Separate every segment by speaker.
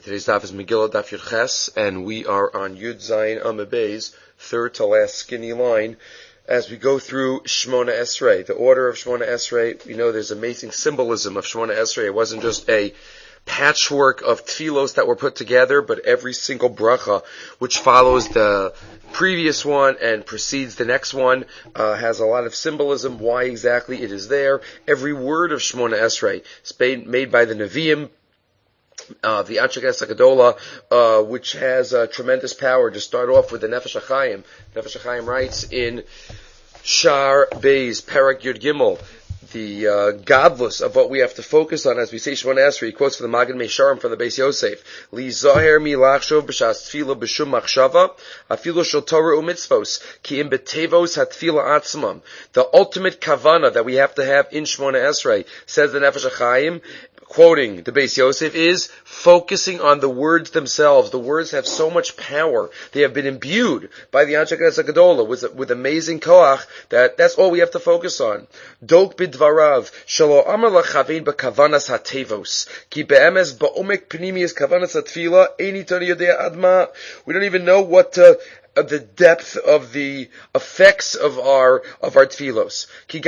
Speaker 1: Today's daf is Megillah Daf Yud Ches, and we are on Yud Zayin Amud Beis, third to last skinny line, as we go through Shmona Esrei. The order of Shmona Esrei, we know there's amazing symbolism of Shmona Esrei. It wasn't just a patchwork of tefillos that were put together, but every single bracha, which follows the previous one and precedes the next one, has a lot of symbolism, why exactly it is there. Every word of Shmona Esrei is made by the Nevi'im, the Anshe Gedolah, which has tremendous power. To start off with the Nefesh HaChaim. Nefesh HaChaim writes in Shar Beis, Parak Yud Gimel, the godless of what we have to focus on as we say Shemona Esrei. He quotes from the Magen Meisharim from the Beis Yosef. Li zaher mi lachshov b'shas tefila b'shum machshava afilu shel Torah u'mitzvos ki im betevos hatfila atzmam. The ultimate kavana that we have to have in Shemona Esrei, says the Nefesh HaChaim, quoting the Beis Yosef, is focusing on the words themselves. The words have so much power. They have been imbued by the Anshe Gedolah with amazing koach that's all we have to focus on. Dok bidvarav shelo amar lachavin b'kavanas hatevos ki be'emes ba'omek pnimius kavanas hatfila eini tani yodea adma. We don't even know what the depth of the effects of our tefillos.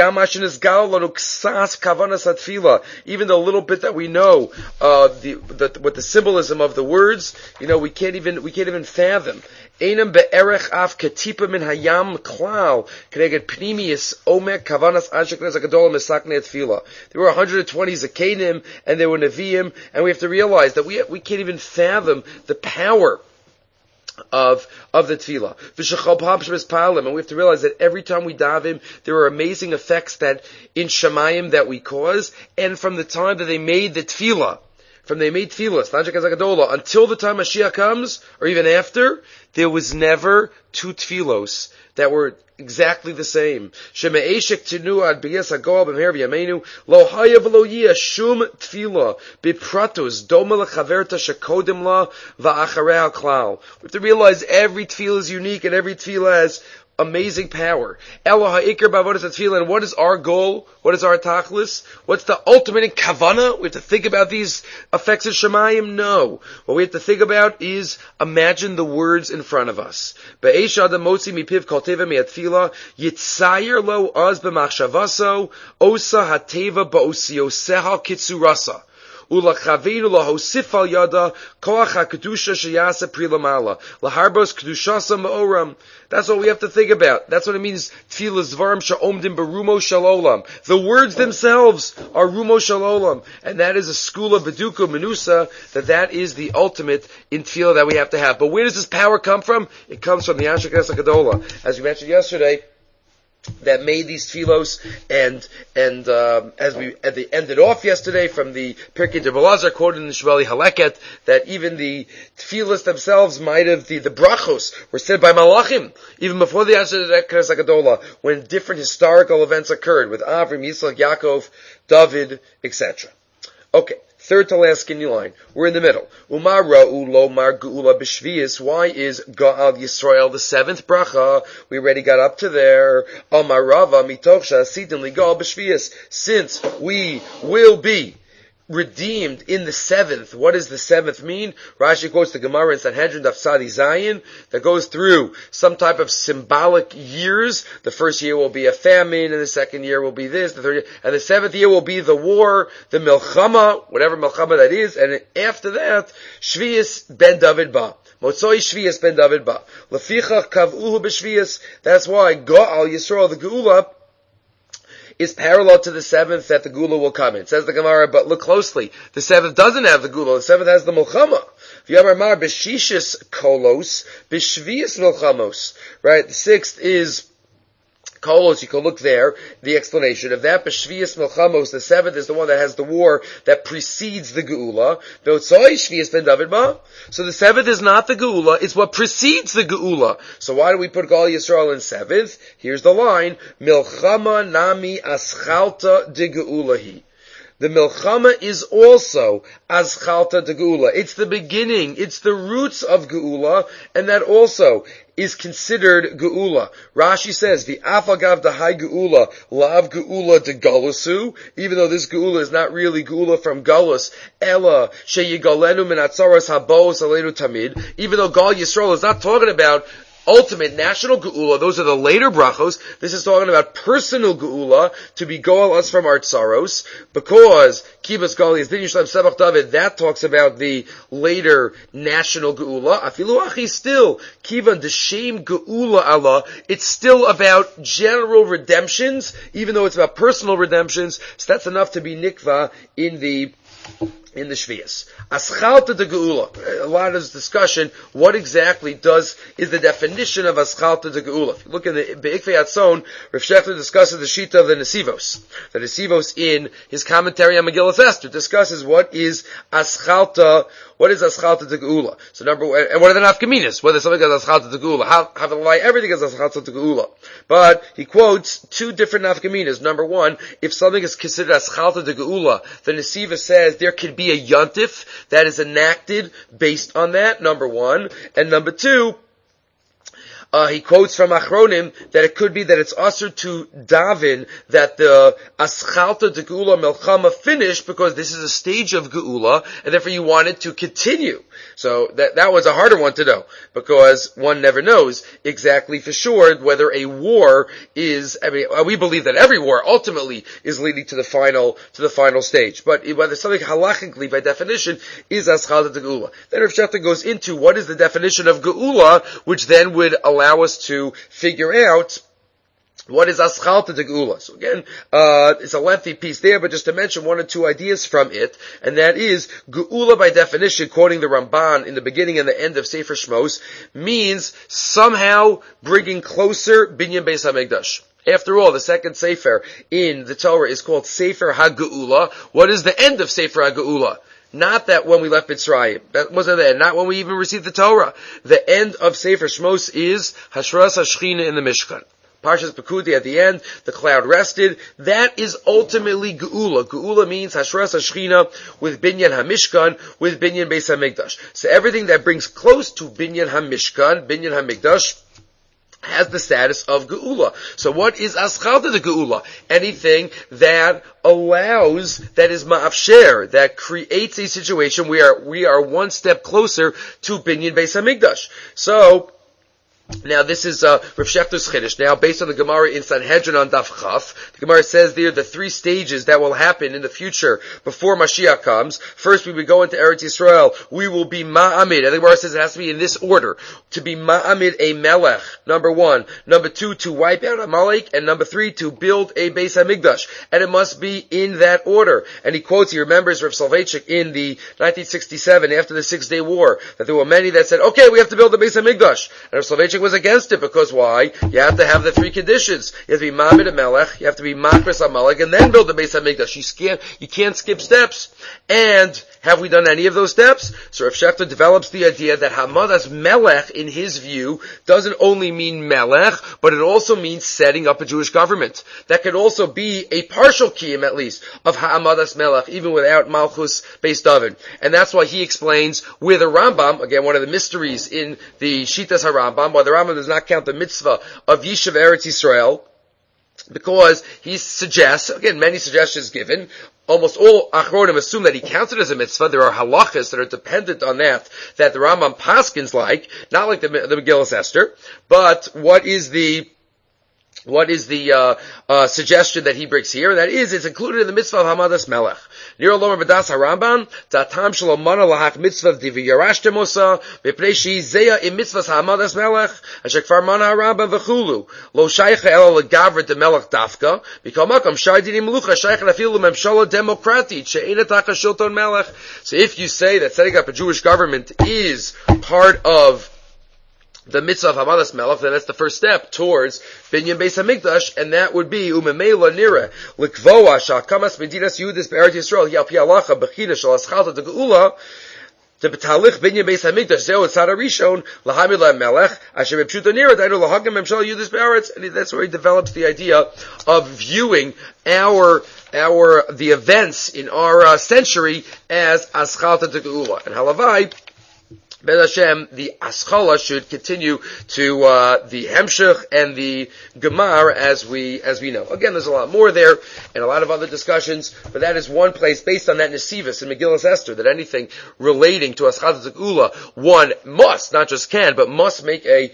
Speaker 1: Even the little bit that we know, what the symbolism of the words, we can't even fathom. Einam be'erech af ketipa min hayam klal k'neged pnimius omek kavanas Anshe Gedolah mesaknei tefillah. There were 120 zakenim and there were neviim, and we have to realize that we can't even fathom the power of the tefillah. And we have to realize that every time we daven, there are amazing effects that in Shemayim that we cause, and from the time that they made the tefillah, until the time Mashiach comes, or even after, there was never two tefillos that were exactly the same. Sheme'eshek tinuad b'yes hagoel b'mher v'yameinu lo haya v'lo yiyah shum tefillah b'pratus doma lechaverta shekodim la v'acharei haklal. We have to realize every tefillah is unique and every tefillah has amazing power. Elo ha'ikar b'avodas tefillah. And what is our goal? What is our tachlis? What's the ultimate in kavana? We have to think about these effects of Shemayim? No. What we have to think about is imagine the words in front of us. Be'esh adam motzi mipiv kol teva mi'atfila yitzayer lo az b'machshavaso osa hateva ba'osioseha kitsurasa. Ulachavinu lahosif al yada koach hakedusha sheyasa prilamala laharbos kedushasa ma'oram. That's what we have to think about. That's what it means. Tefillah zvarim sha'omdim berumo shalolam. The words themselves are rumo shalolam, and that is a school of beduka menusa. That is the ultimate in tefillah that we have to have. But where does this power come from? It comes from the Anshe Gedolah, as we mentioned yesterday, that made these tefillos, and as they ended off yesterday from the Pirkei de Belazar quoted in the Shveli Haleket, that even the tefillos themselves might have, the brachos were said by Malachim, even before the Anshe Gedolah, when different historical events occurred with Avram, Yitzchak, Yaakov, David, etc. Okay. Third to last skinny line. We're in the middle. Umar ra'u lo mar geula b'shvius. Why is Ga'al Yisrael the seventh bracha? We already got up to there. Amar Rava mitoch sha'asitin li Ga'al b'shvius. Since we will be redeemed in the seventh. What does the seventh mean? Rashi quotes the Gemara in Sanhedrin Daf Tzadi Zayin that goes through some type of symbolic years. The first year will be a famine, and the second year will be this, the third year, and the seventh year will be the war, the milchama, whatever milchama that is, and after that, Shvius ben David ba. Motzoi Shvius ben David ba. Lefichach kav'uhu b'Shvius. That's why Ga'al Yisrael, the Geula, is parallel to the seventh that the Gula will come in. Says the Gemara, but look closely. The seventh doesn't have the Gula. The seventh has the Mulchama. V'yamar mar b'shishis kolos, b'shvius milchamos. Right? The sixth is Kolos, you can look there, the explanation of that. B'shvius milchamos, the seventh is the one that has the war that precedes the Geula. Be'otzoi shvius ben David ba. So the seventh is not the Geula, it's what precedes the Geula. So why do we put Ga'al Yisrael in seventh? Here's the line, Milchama nami aschalta de Geulahi. The milchama is also aschalta de geula. It's the beginning, it's the roots of geula, and that also is considered geula. Rashi says, "V'afagav dahai geula, lav geula de galusu." Even though this geula is not really geula from galus, ella sheyigalenu min atzaros habos aleinu tamid. Even though Gal Yisrael is not talking about ultimate national geula, those are the later brachos. This is talking about personal geula, to be goal us from our tsaros, because Kibas Gali is Din Yishlaim Sebach David, that talks about the later national geula. Afilu achi still, Kivan the shame geula Allah, it's still about general redemptions, even though it's about personal redemptions, so that's enough to be nikva in the Shvius. Aschalta de Geula. A lot of this discussion, what exactly is the definition of Aschalta de Geula? If you look in the Be'ikvei Atzon, Rav Shechter discusses the Shita of the Nesivos. The Nesivos in his commentary on Megillas Esther discusses what is Aschalta de Geula. So number one, and what are the nafkaminas? Whether something is Aschalta de Geula. How to lie, everything is Aschalta de Geula. But he quotes two different nafkaminas. Number one, if something is considered Aschalta de Geula, the Nesiva says there could be a yontif that is enacted based on that, number one. And number two, he quotes from Achronim that it could be that it's usher to daven that the aschalta de geula melchama finished because this is a stage of geula, and therefore you want it to continue. So that was a harder one to know, because one never knows exactly for sure whether a war is, we believe that every war ultimately is leading to the final stage. But whether something halachically by definition is aschalta de geula. Then Rav Shechter goes into what is the definition of geula, which then would allow us to figure out what is aschalta de geula. So again, it's a lengthy piece there, but just to mention one or two ideas from it, and that is, geula by definition, quoting the Ramban in the beginning and the end of Sefer Shmos, means somehow bringing closer Binyan Beis HaMikdash. After all, the second Sefer in the Torah is called Sefer HaGeula. What is the end of Sefer HaGeula? Not that when we left Mitzrayim. That wasn't there. Not when we even received the Torah. The end of Sefer Shmos is Hashras HaShechina in the Mishkan. Parshas Pekudei at the end, the cloud rested. That is ultimately Geula. Geula means Hashras HaShechina with Binyan HaMishkan, with Binyan Beis HaMikdash. So everything that brings close to Binyan HaMishkan, Binyan HaMikdash, has the status of Geula. So what is Aschalta de Geula? Anything that allows, that is ma'afsher, that creates a situation where we are one step closer to Binyan Beis HaMikdash. So, now this is Rav Shechter's Chiddush. Now, based on the Gemara in Sanhedrin on Daf Chaf, the Gemara says there the three stages that will happen in the future before Mashiach comes. First, we would go into Eretz Yisrael. We will be ma'amid. And the Gemara says it has to be in this order. To be ma'amid a melech, number one. Number two, to wipe out Amalek. And number three, to build a Beis HaMikdash. And it must be in that order. And he remembers Rav Soloveitchik in the 1967, after the 6 Day War, that there were many that said, okay, we have to build a Beis HaMikdash. And Rav Soloveitchik was against it, because why? You have to have the three conditions. You have to be Ma'amid HaMelech, you have to be Makris HaMalek, and then build the Beis HaMikdash. You can't skip steps. And have we done any of those steps? So Rav Shechter develops the idea that Hamadas Melech, in his view, doesn't only mean Melech, but it also means setting up a Jewish government. That could also be a partial kiyum, at least, of Hamadas Melech, even without Malchus Beis David. And that's why he explains where the Rambam, again, one of the mysteries in the Shitas HaRambam, why the Rambam does not count the mitzvah of Yishuv Eretz Yisrael, because he suggests, again, many suggestions given, almost all Achronim assume that he counts it as a mitzvah. There are halachas that are dependent on that the Rambam paskins like, not like the Megillas Esther, but what is the suggestion that he brings here? And that is, it's included in the mitzvah of Hamadas Melech. Nira Lomer B'das HaRambam, Tatam Shalomana Lahach Mitzvah Divi Yarashtem Osa, Mipnei Shi Zeya Im Mitzvahs Hamadas Melech, Asher Kfar Mana HaRambam V'chulu, Lo Shaycha Elo Legavrit De Melech Dafka, B'kol Makom Shai Dini Melucha, Shaycha Nafilu Memshala Demokratit, She'ena Tacha Shilton Melech. So if you say that setting up a Jewish government is part of the mitzvah of Hamadas Melech, then that's the first step towards Binyan Beis HaMikdash, and that would be Umemela Nira Likvoa Shakamas Medinas Yudis Be'eretz Yisrael Yal Pi Halacha Bechina Shel Aschalta de Geula, The b'talich binyan beis hamikdash zeu etzad harishon lahamid lamelech asher b'pshuto nira dainu lahagam memshal yudis be'aretz, and that's where he develops the idea of viewing the events in our century as aschalta de geula. And halavai, Ben Hashem, the Aschala should continue to the Hemshech and the Gemar as we know. Again, there's a lot more there and a lot of other discussions, but that is one place based on that Nesivus in Megillas Esther that anything relating to Aschala Zekula, one must, not just can, but must make a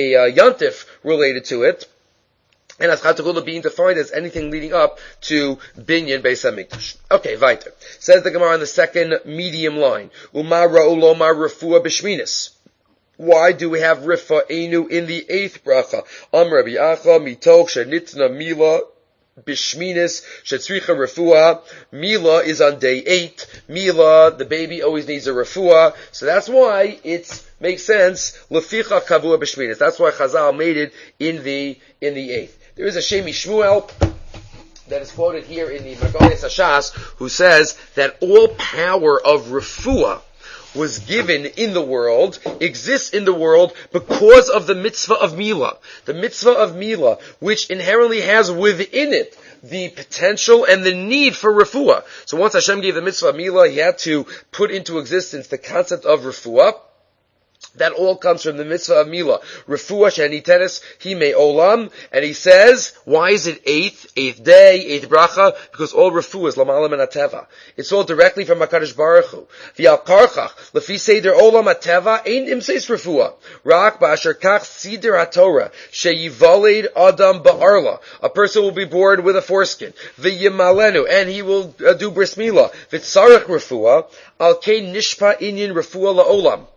Speaker 1: Yontif related to it. And Aschat Tegula being defined as anything leading up to Binyan Beis HaMikdash. Okay, weiter. Says the Gemara on the second medium line. Umar ra'ulomar refuah b'shminis. Why do we have Rifa'enu in the 8th bracha? Am Rabbi Acha mitoch shenitna mila b'shminis shetzricha refuah. Mila is on day 8. Mila, the baby always needs a refuah. So that's why it makes sense. Leficha kavua b'shminis. That's why Chazal made it in the 8th. There is a Shemi Shmuel that is quoted here in the Magones Hashas, who says that all power of refuah was given in the world, exists in the world, because of the mitzvah of Mila. The mitzvah of Mila, which inherently has within it the potential and the need for refuah. So once Hashem gave the mitzvah of Mila, he had to put into existence the concept of refuah. That all comes from the mitzvah of Mila. Refuah sheniteres hime olam. And he says, why is it 8th day, 8th bracha? Because all refuah is lamala min hateva. It's all directly from HaKadosh Baruch Hu. V'al karchach, lefi seder olam hateva, ein imseis refuah. Rak ba'asher kach sider haTorah, sheyivaled adam ba'arla. A person will be born with a foreskin. V'yimalenu, and he will do bris milah. V'tzarech refuah, al kein nishpa inyan refuah la'olam.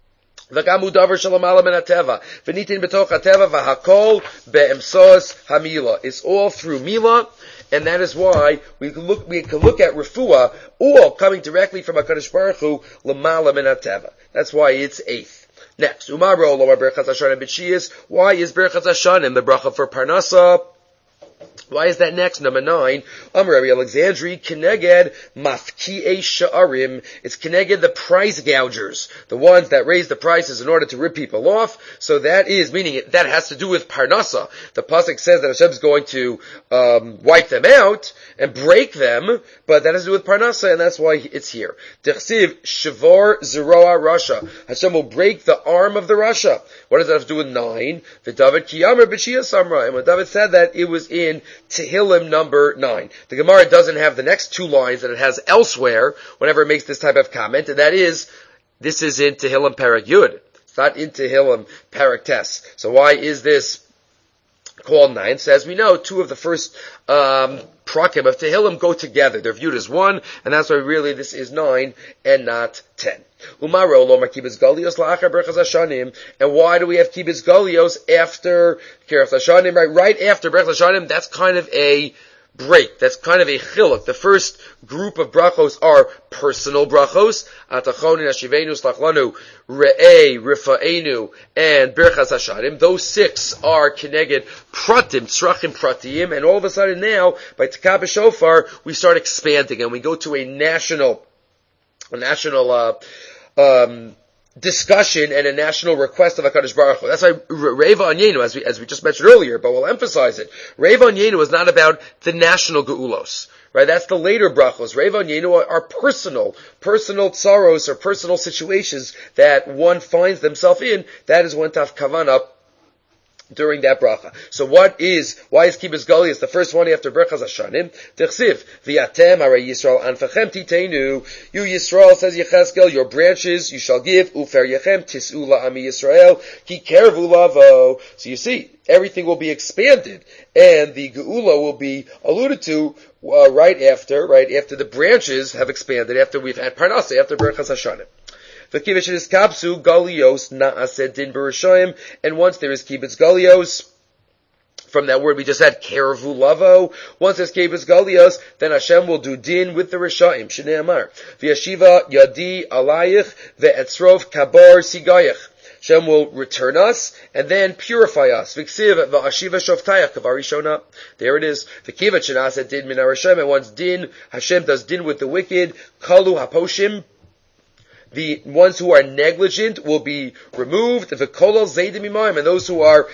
Speaker 1: V'gamu davar shalamala min hateva, v'nitin betoch hateva v'hakol be'emsos hamila. It's all through Mila, and that is why we can look at refuah all coming directly from HaKadosh Baruch Hu lamala min hateva. That's why it's 8th. Next, umaro lo berchas hashanim b'shiyas. Why is berchas hashanim the bracha for parnasa? Why is that next? Number 9. Rabbi Alexandri, Keneged Mafki'e Sha'arim. It's Keneged the price gougers. The ones that raise the prices in order to rip people off. So that is, meaning that has to do with Parnasa. The Pasuk says that Hashem is going to wipe them out and break them, but that has to do with Parnasa, and that's why it's here. Dechsiv Shavar Zeroa Rasha. Hashem will break the arm of the Rasha. What does that have to do with 9? The David Kiyamer B'Shia Samra. And when David said that, it was in Tehillim number 9. The Gemara doesn't have the next 2 lines that it has elsewhere whenever it makes this type of comment, and that is, this is in Tehillim Parak Yud. It's not in Tehillim Parak Tes. So why is this called 9? So as we know, 2 of the first prakim of Tehillim go together. They're viewed as one, and that's why really this is 9 and not 10. Umaro lo Kibbutz Galios la'achar berchas hashanim. And why do we have Kibbutz Galios after Berchas Hashanim? Right after Berchas Hashanim, that's kind of a break. That's kind of a chiluk. The first group of brachos are personal brachos. Atachonin Hashivenu Slachlanu Re'ei Rifa'enu and Berchas Hashanim. Those 6 are Keneged Pratim, Tzrachim Pratiyim, and all of a sudden now, by Tekah B'Shofar, we start expanding and we go to a national discussion and a national request of HaKadosh Baruch Hu. That's why Reva Anyenu, as we just mentioned earlier, but we'll emphasize it. Reva Anyenu is not about the national geulos, right? That's the later brachos. Reva Anyenu are personal tsaros or personal situations that one finds themselves in. That is when taf kavanah during that bracha. So why is Kibbutz Galios the first one after Berchas Hashanim? T'chsiv, v'yatem harei Yisrael anfachem titenu. You Yisrael, says Yechezkel, your branches you shall give, ufer yechem tis'u la'ami Yisrael, ki kervu lavo. So you see, everything will be expanded, and the geula will be alluded to right after the branches have expanded, after we've had Parnasa, after Berchas Hashanim. And once there is Kibbutz Galios, from that word we just had, Kervu Lavo, once there's Kibbutz Galios, then Hashem will do din with the Rishaim, Shnei Amar, V'yashiva yadi alayich, ve'etzrov kabar sigayich. Hashem will return us and then purify us. V'ksiv v'ashiva shoftayach kavarishona. There it is. V'kivat shenasa din min Hashem, and once din, Hashem does din with the wicked, kalu haposhim, the ones who are negligent will be removed. The kolol zaydim imayim, and those who are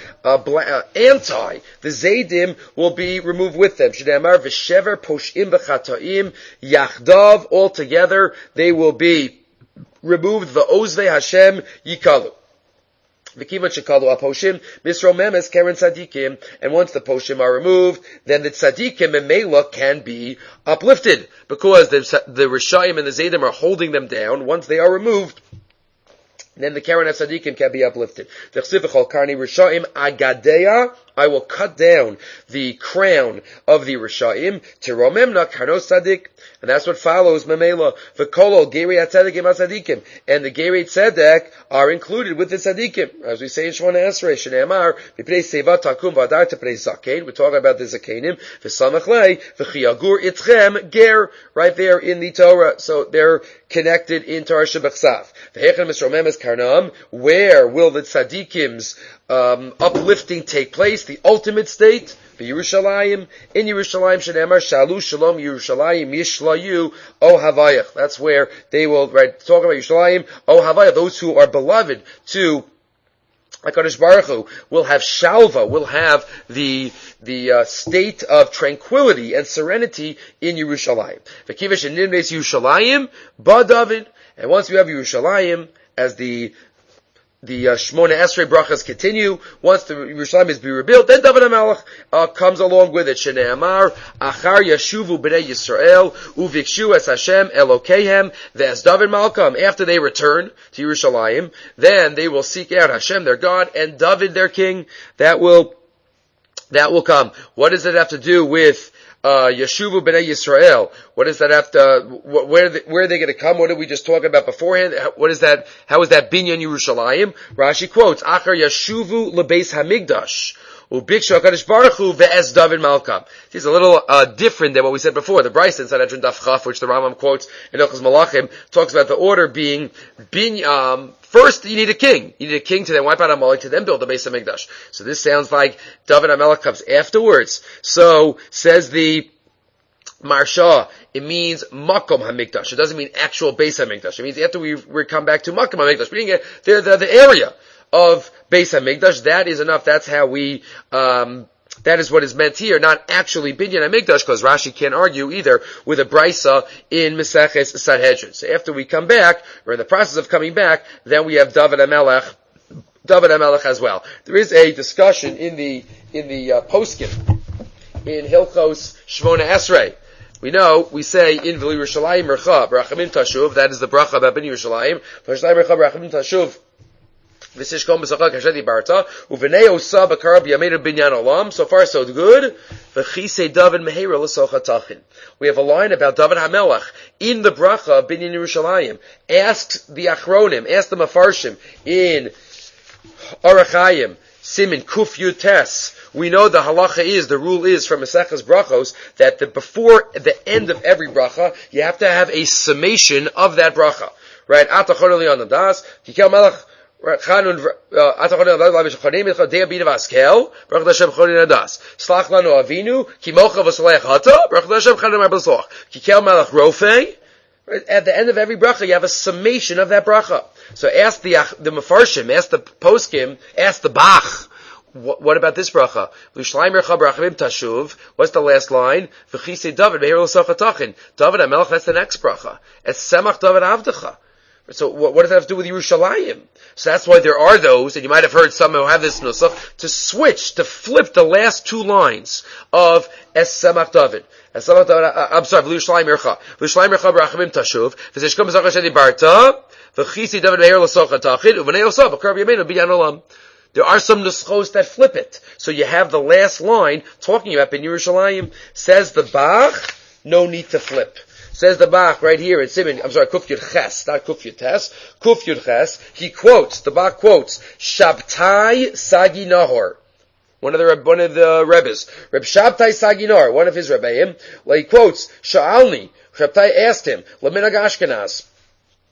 Speaker 1: anti the zaydim will be removed with them. Shneimar v'shever poshim v'chataim yachdav, all together they will be removed. V'ozvei Hashem yikalu. V'kivan shekalu aposhim misromemes keren tzadikim, and once the poshim are removed, then the tzadikim memela can be uplifted, because the rishayim and the zaydim are holding them down. Once they are removed, then the keren of tzadikim can be uplifted. V'chsivachol karni rishayim agadeya, I will cut down the crown of the Rishayim, Tiromemna Karnos Tzadik, and that's what follows Memela. V'kolol Gerei HaTzadikim HaTzadikim, and the Gerei Tzedek are included with the Tzadikim, as we say in Shmona Esrei, Shneimar, V'pnei Seva Takum V'adar T'pnei Zakein, we're talking about the Zakenim, V'samach Lei, V'chiyagur Itchem Ger, right there in the Torah, so they're connected in Torah Shebechsav. V'hechem Misromemes Karnam, where will the Tzadikim's uplifting take place, the ultimate state, in Yerushalayim, Shneimar, Shalu Shalom Yerushalayim Yishlayu O Havayach. That's where they will, right, talk about Yerushalayim, O Havayach, those who are beloved to HaKadosh Baruch Hu will have shalva, will have the state of tranquility and serenity in Yerushalayim. V'kivesh and Nimnes Yerushalayim, Ba David, and once you have Yerushalayim as the Shmona Esrei brachas continue. Once the Yerushalayim is be rebuilt, then David HaMelech comes along with it. Shneimar, Achar Yashuvu B'nei Yisrael, Uvikshu Es Hashem Elokeihem, Ve'es David Malkam. After they return to Yerushalayim, then they will seek out Hashem their God and David their king. That will come. What does it have to do with Yeshuvu B'nai Yisrael? What does that have to, where are they going to come? What did we just talk about beforehand? What is that, how is that Binyan Yerushalayim? Rashi quotes, Achar Yeshuvu Lebeis HaMikdash, Ubikshu HaKadosh Baruch Hu Ve'ez David Malkam. This is a little different than what we said before. The Bryce in Sanhedrin Daf Chaf, which the Rambam quotes in Ilchos Malachim, talks about the order being first, you need a king. You need a king to then wipe out Amalek, to then build the Beis HaMikdash. So this sounds like David HaMelech comes afterwards. So, says the Marsha, it means Makom HaMikdash. It doesn't mean actual Beis HaMikdash. It means after we come back to Makom HaMikdash, meaning the area of Beis HaMikdash. That is enough. That's how we, that is what is meant here, not actually Binyan HaMikdash, because Rashi can't argue either with a Brisa in Meseches Sanhedrin. So after we come back, or in the process of coming back, then we have David HaMelech as well. There is a discussion in the poskim, in Hilchos Shmona Esrei. We say in V'li Yerushalayim Mercha, B'rachamim Tashuv, that is the bracha about B'nai Yerushalayim, V'Yerushalayim Mercha, B'rachamim Tashuv, so far so good. We have a line about David HaMelech in the bracha of Binyan Yerushalayim. Ask the Achronim, ask the Mefarshim in Orach Chaim, Simin Kuf Yutes. We know the halacha the rule is from Maseches Brachos that before the end of every bracha, you have to have a summation of that bracha. Right? Atachon Li on das, Kikel Melech. Chanun Dea Bina Vaskel, Baruch Hashem Chonin Adas. Slach Lanu Avinu, Kimocha V'Salech Hata, Baruch Hashem Chanun Marbelsoch. Kikel Melech Rofei. At the end of every bracha, you have a summation of that bracha. So ask the Mefarshim, ask the Poskim, ask the Bach. What about this bracha? L'Yerushalayim Mercha B'rachamim Tashuv. What's the last line? V'chisei David Meir L'Soch Atachin. David HaMelech, that's the next bracha. It's Semach David Avdecha. So what does that have to do with Yerushalayim? So that's why there are those, and you might have heard some who have this nusach, to flip the last two lines of Es Semach David. Es Semach David, I'm sorry, V'Yerushalayim Mercha. V'Yerushalayim Mercha B'rachamim Tashuv. V'Zeshkom B'Zach Hashem Dibarta. V'chisi David Meir L'Soch Atachid. U'V'nei Yosef B'Karav Yameinu B'Yan Olam. There are some nuschos that flip it. So you have the last line talking about Ben Yerushalayim. Says the Bach, no need to flip. Says the Bach right here in Simin, Kuf Yud Ches, not Kuf Yud Tes, Kuf Yud Ches, the Bach quotes, Shabtai Sagi Nahor, one of the Rebbes, Reb Shabtai Sagi Nahor, one of his Rebbeim, he quotes, Sha'alni, Shabtai asked him, Laminag Ashkenaz,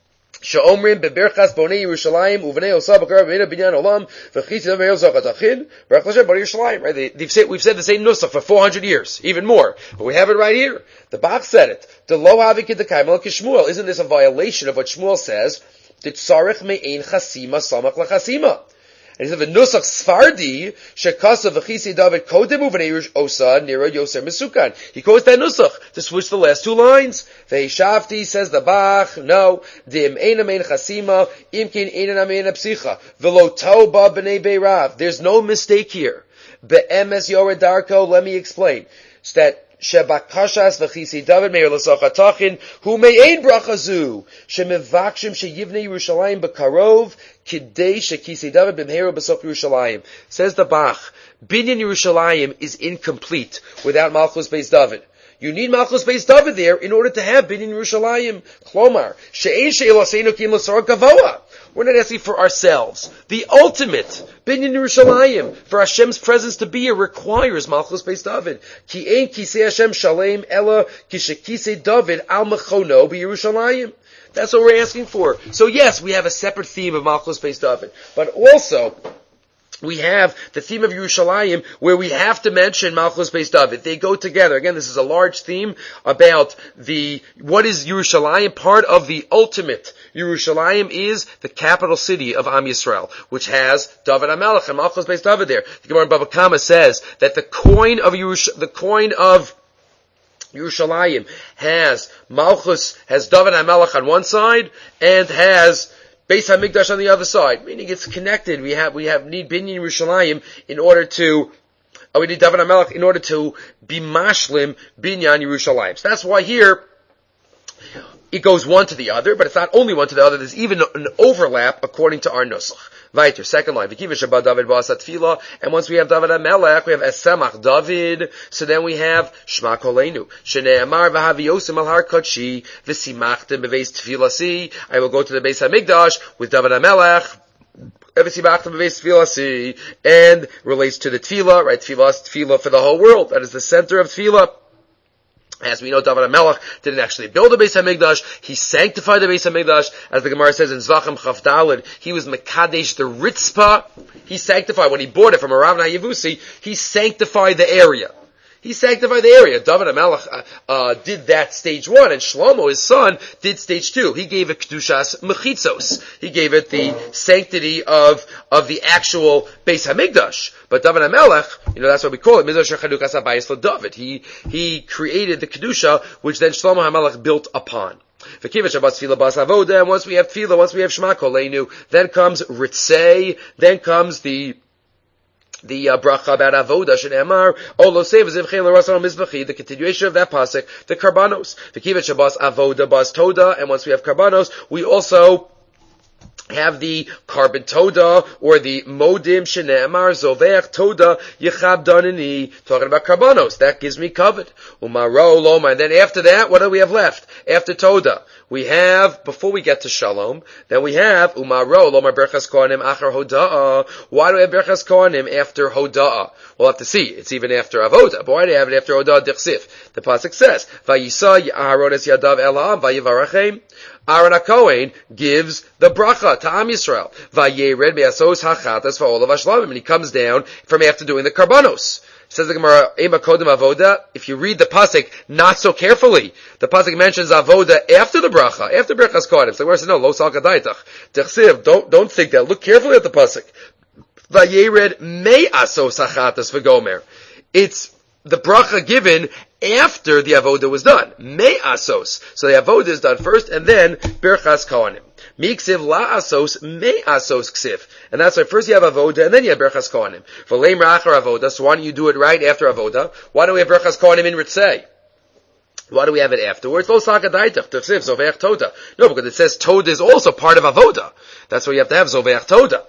Speaker 1: She'omrim beberchas bonei Yerushalayim uvenei osah b'karav b'nei binyan olam v'chisi davar yosach atachin v'rach Hashem bonei Yerushalayim. Right? We've said the same nusach for 400 years, even more. But we have it right here. The Bach said it. The lo havikid the kaimel kishmuel. Isn't this a violation of what Shmuel says? Tzarich me'ein chasima samach lechasima. And he said, "V'nusach Sfardi shekasa v'chisi David kodem uvenei osa nira yoser mesukan." He quotes that nusach to switch the last two lines. Ve'ishavti, says the Bach, no, dim einam ein chasima imkin einam ein psicha v'lo toba b'nei beirav. There's no mistake here. Be'emes yored darko. Let me explain. It's that Shebakashas v'chisi David meir l'soch atachin hu me'ein brachazu shemevakshim sheyivnei Yerushalayim b'karov kidei shekisi David b'mheiro b'soch Yerushalayim. Says the Bach, Binyan Yerushalayim is incomplete without Malchus Beis David. You need Malchus Beis David there in order to have Binyan Yerushalayim. Klomar she'ein she'eloseinu kim l'sor gavoa. We're not asking for ourselves. The ultimate Binyan Yerushalayim, for Hashem's presence to be here, requires Malchus Beis David. Ki ein kisei Hashem shalem ela kishekisei David al mechono b'Yerushalayim. That's what we're asking for. So yes, we have a separate theme of Malchus Beis David, but also we have the theme of Yerushalayim where we have to mention Malchus Beis David. They go together. Again, this is a large theme about what is Yerushalayim. Part of the ultimate Yerushalayim is the capital city of Am Yisrael, which has David HaMelech and Malchus Beis David there. The Gemara in Bava Kama says that the coin of Yerushalayim has Malchus, has David HaMelech on one side, and has Beis HaMikdash on the other side, meaning it's connected. We need Binyan Yerushalayim we need David HaMelech in order to be mashlim Binyan Yerushalayim. So that's why here it goes one to the other, but it's not only one to the other. There's even an overlap according to our nusach. Weiter, second line. V'kiva Shabbat David ba'asat tefillah, and once we have David HaMelech, we have Esemach David, so then we have Shema Koleinu. Shne'amar v'haviosim al har kodshi, v'simachtem beveis tefilasi. I will go to the Beis HaMikdash with David HaMelech, and relates to the tefillah, right? Tefillah for the whole world. That is the center of tefillah. As we know, David HaMelech didn't actually build the Beis HaMikdash. He sanctified the Beis HaMikdash. As the Gemara says in Zvachim Chaf Daled, he was Mekadesh the Ritzpah. He sanctified, when he bought it from Arav Yevusi, he sanctified the area. David HaMelech did that stage one, and Shlomo, his son, did stage two. He gave it Kedushas Mechitzos. He gave it the sanctity of the actual Beis HaMikdash. But David HaMelech, that's what we call it, Midrash Chanukas HaBayis LeDavid. He created the Kedusha, which then Shlomo HaMelech built upon. And once we have Tefillah, once we have Shema Koleinu, then comes Ritzei, then comes the bracha about avoda shenemar olo save as if chayil rasal mizbechi, the continuation of that pasuk, the karbanos, the kivet shabas avoda bas toda, and once we have karbanos, we also have the carbon toda, or the modim shenemar zoveach toda yichab danini, talking about karbanos. That gives me covet. Umaro loma, and then after that, what do we have left? After toda, we have, before we get to shalom, then we have umaro loma berchas kohanim achar hoda'ah. Why do we have berchas kohanim after hoda'ah? We'll have to see. It's even after avoda. But why do you have it after hoda'ah dichsif? The pasuk says, Vayisa Aharon es yadav elam vayivarachem. Aaron HaKohen gives the bracha to Am Yisrael. Vayered me'asos hachatas va'olav hashlamim. And he comes down from after doing the karbanos. Says the Gemara, Ema Kodem Avoda. If you read the pasuk not so carefully, the pasuk mentions Avoda after the bracha, after Berchas Kohanim. So where says no, Lo Sal Kadaitach. Dechsiv, don't think that. Look carefully at the pasuk. Vayered me'asos hachatas v'gomer. It's the bracha given after the avoda was done. Me'asos. So the avoda is done first, and then berchas kohanim. Miksiv la'asos me'asos ksiv. And that's why first you have avoda, and then you have berchas kohanim. V'leim ra'achar avoda. So why don't you do it right after avoda? Why don't we have berchas kohanim in ritzei? Why do we have it afterwards? No, because it says toda is also part of avoda. That's why you have to have zoveach toda.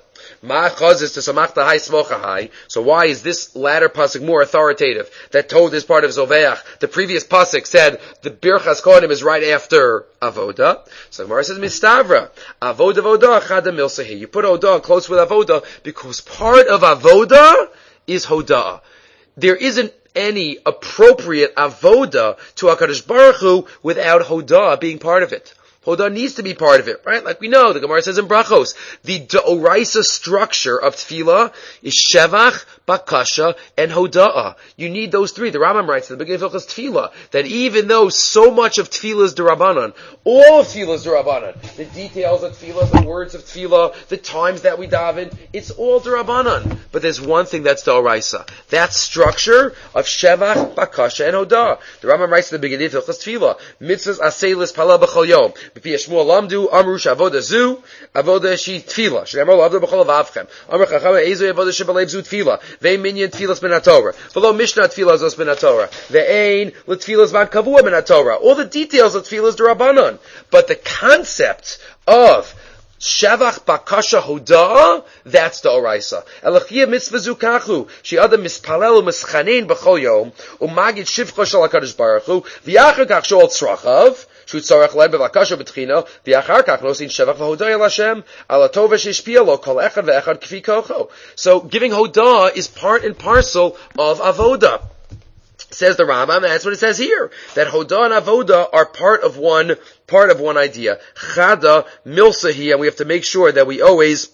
Speaker 1: So why is this latter pasuk more authoritative? That Tod is part of Zoveach. The previous pasuk said the Birchas Kohanim is right after Avoda. So Gemara says Mistavra. Avoda Voda Chada Milsahi. You put Oda close with Avoda because part of Avoda is Hoda. There isn't any appropriate Avoda to HaKadosh Baruch Hu without Hoda being part of it. Hodah needs to be part of it, right? Like we know, the Gemara says in Brachos, the D'oraisa structure of Tefillah is Shevach, Bakasha, and Hoda'ah. You need those three. The Rambam writes in the beginning of Hilchos Tefillah that even though so much of Tefillah is D'Rabbanan, all of Tefillah is D'Rabbanan, the details of Tefillah, the words of Tefillah, the times that we daven, it's all D'Rabbanan. But there's one thing that's D'oraisa. That structure of Shevach, Bakasha, and Hoda'ah. The Rambam writes in the beginning of Hilchos Tefillah, Mitzvahs Aseilis Pala B'chol Yom. B'pi Shmuel Lamdu, Amru Shavoda Zu, Avoda Shi Tefillah. Shneimar Lo Avdu B'chol Avavchem. Amru Chacham Ezo Avoda Shebalev Zu Tefillah. Ve'in Minyan Tefillas Min HaTorah. Below Mishnah Tefillah Zos Min HaTorah. Ve'in L'Tefillas Van Kavua Min HaTorah. All the details of Tefillah is D'Rabbanan. But the concept of Shavach Bakasha Hoda'ah, that's the Oraisa. Elachiyah mitzvah zukachu. She adam mispalel u'mischanein b'chol yom, u'magid shivcha shal HaKadosh Baruch Hu, v'yachar kach shol tzrachav, shu tzarech led b'vakasha b'tchina, v'yachar kach nosin Shavach v'hoda'ah Hashem, ala tova shishpia lo kol echad ve'echad kfi kocho. So giving Hoda'ah is part and parcel of Avodah. Says the Rambam, and that's what it says here, that Hoda'ah and Avodah are part of one idea. Chada milsahi, and we have to make sure that we always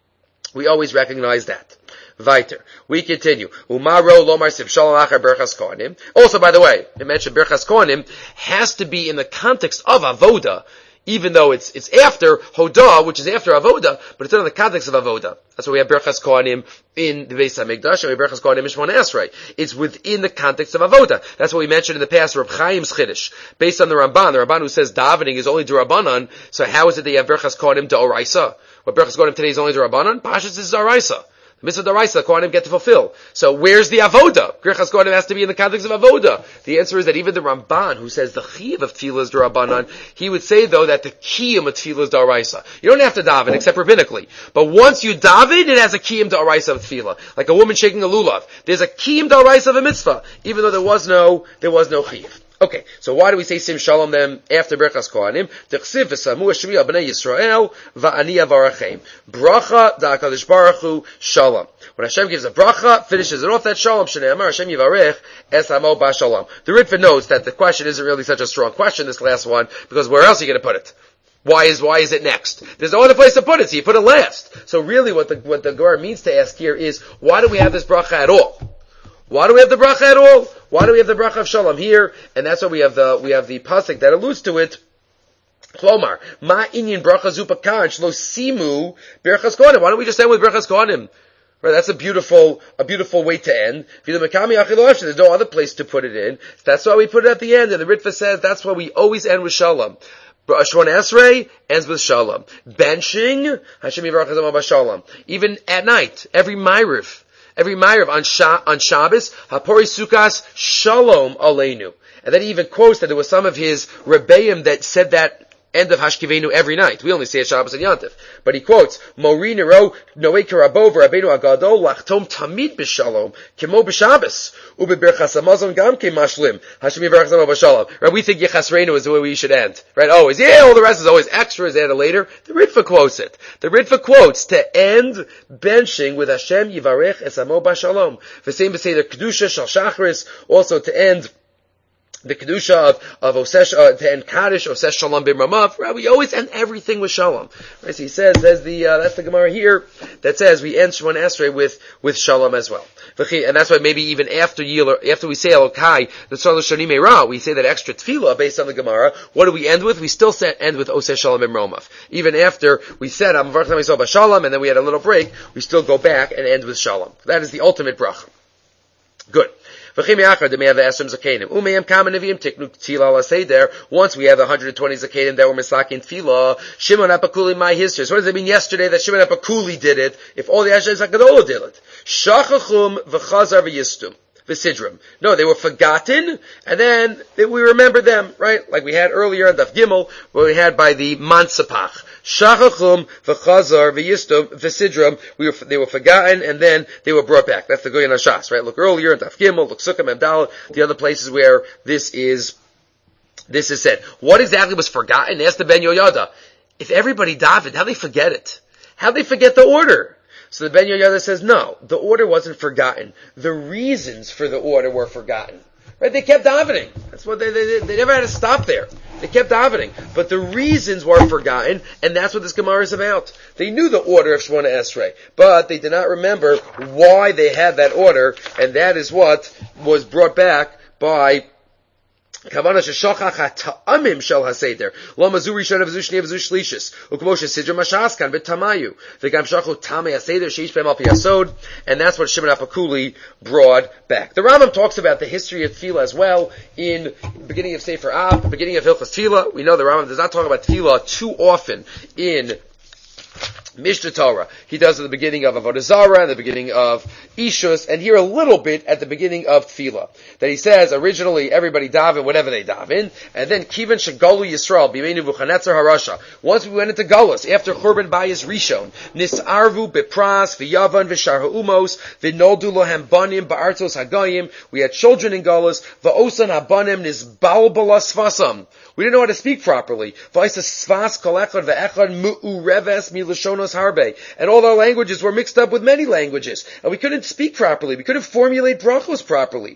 Speaker 1: recognize that. Weiter. We continue. Umaro lomar siv shalom achar berchas kohanim. Also, by the way, I mentioned berchas kohanim has to be in the context of Avodah, even though it's after Hoda'ah, which is after Avodah, but it's in the context of Avodah. That's why we have Berchas Kohanim in the Beis HaMikdash, and we have Berchas Kohanim in Shemona Esrei. It's within the context of Avodah. That's what we mentioned in the past, Reb Chaim's Chiddush. Based on the Ramban who says davening is only D'Rabbanan, so how is it that you have Berchas Kohanim D'Oraisa? What Berchas Kohanim today is only D'Rabbanan? Pashas is D'Oraisa. The mitzvah d'oraisa, the Kohanim get to fulfill. So where's the avoda? Birchas Kohanim has to be in the context of avoda. The answer is that even the Ramban, who says the chiyuv of tefillah is d'Rabbanan, he would say though that the kiyum of tefillah is d'oraisa. You don't have to daven except rabbinically, but once you daven, it has a kiyum d'oraisa of tefillah, like a woman shaking a lulav. There's a kiyum d'oraisa of a mitzvah, even though there was no chiyuv. Okay, so why do we say Sim Shalom then after Berchas Kohanim? T'chsiv v'samu Hashemi b'nei Yisrael va'ani avarachem. Bracha da'akadosh Baruch Hu Shalom. When Hashem gives a bracha, finishes it off, that Shalom Shneimar Hashem Yivarech Es Hamo B'Shalom. The Ritva notes that the question isn't really such a strong question, this last one, because where else are you going to put it? Why is it next? There's no other place to put it, so you put it last. So really what the Gemara means to ask here is, why do we have this bracha at all? Why do we have the bracha at all? Why do we have the bracha of Shalom here? And that's why we have the pasuk that alludes to it. Klomar, ma inyan bracha zupakan shlo simu berachas kohanim. Why don't we just end with berachas kohanim? Right, that's a beautiful way to end. There's no other place to put it in. That's why we put it at the end. And the Ritva says that's why we always end with Shalom. Shemona Esrei ends with Shalom. Benching, Hashem Yivarech Es Hamo B'Shalom. Even at night, every Ma'ariv on Shabbos, Hapori Sukas Shalom Aleinu. And then he even quotes that there was some of his Rebbeim that said that end of Hashkivenu every night. We only say it Shabbos and Yantif. But he quotes, Mori Nero Noe Karabo V'Rabbeinu Agadol Lachtom Tamid B'Shalom Kimo B'Shabbos Ube Berchas Hamazon Gam Ke Mashlim Hashem Yivarech Es Hamo B'Shalom. Right? We think Yechasreinu is the way we should end. Right? Always. Yeah, all the rest is always extra, is added later. The Ritva quotes it. The Ritva quotes to end benching with Hashem Yivarech Es Hamo B'Shalom. V'seim B'Seder Kedusha Shal Shachris, also to end the kedusha of Osesh, to end Kaddish, Osesh Shalom B'Ramav, right? We always end everything with Shalom. Right? So he says, that's the Gemara here, that says we end Shemona Esrei with Shalom as well. And that's why maybe even after we say Elokai, the Tzarlo Shani Meira, we say that extra tefillah based on the Gemara. What do we end with? We still end with Osesh Shalom B'Ramav. Even after we said, Amavarch Namisol B'Shalom, and then we had a little break, we still go back and end with Shalom. That is the ultimate bracha. Good. Once we have the 120 zakenim that were misakin tefillah, Shimon HaPakuli, my history. So what does it mean yesterday that Shimon HaPakuli did it, if all the Asher HaGadolah did it? Shachachum v'chazar v'yistum. V'sidram. No, they were forgotten, and then we remember them, right? Like we had earlier in Daf Gimel, where we had by the Mansapach. Shachachum v'chazar v'yistum v'sidram. They were forgotten, and then they were brought back. That's the Goyen HaShas, right? Look earlier in Daf Gimel, look Sukkah Memdal, the other places where this is said. What exactly was forgotten? Ask the Ben Yoyada. If everybody davened, how'd they forget it? How'd they forget the order? So the Ben Yoyada says, no, the order wasn't forgotten. The reasons for the order were forgotten. Right? They kept davening. That's what they never had to stop there. They kept davening. But the reasons were forgotten, and that's what this Gemara is about. They knew the order of Shemona Esrei, but they did not remember why they had that order, and that is what was brought back by Kavana sheshachach ha'amim shel haseder lo mazuri shana v'zu shnei v'zu shlishis ukmoshe sidra mashaskan v'tamayu v'gam shachu tamei haseder sheish b'hem al pi yasod, and that's what Shimon HaPakuli brought back. The Rambam talks about the history of tefillah as well in the beginning of Sefer Av, the beginning of Hilchos Tefillah. We know the Rambam does not talk about tefillah too often in Mishnah Torah. He does at the beginning of Avodah Zarah and the beginning of Ishus, and here a little bit at the beginning of Tefillah. That he says originally everybody daven whatever they daven, and then Kivan Shagalu Yisrael B'meinu V'Chanetzar Harasha. Once we went into Galus after Churban Bayis Rishon, Nisarvu B'Pras V'Yavan V'Shar Ha'umos V'Noldu Lohem Banim Ba'artzos Hagayim. We had children in Galus. V'Osan Habanim Nisbal Balas Fasam. We didn't know how to speak properly. And all our languages were mixed up with many languages. And we couldn't speak properly. We couldn't formulate brachos properly.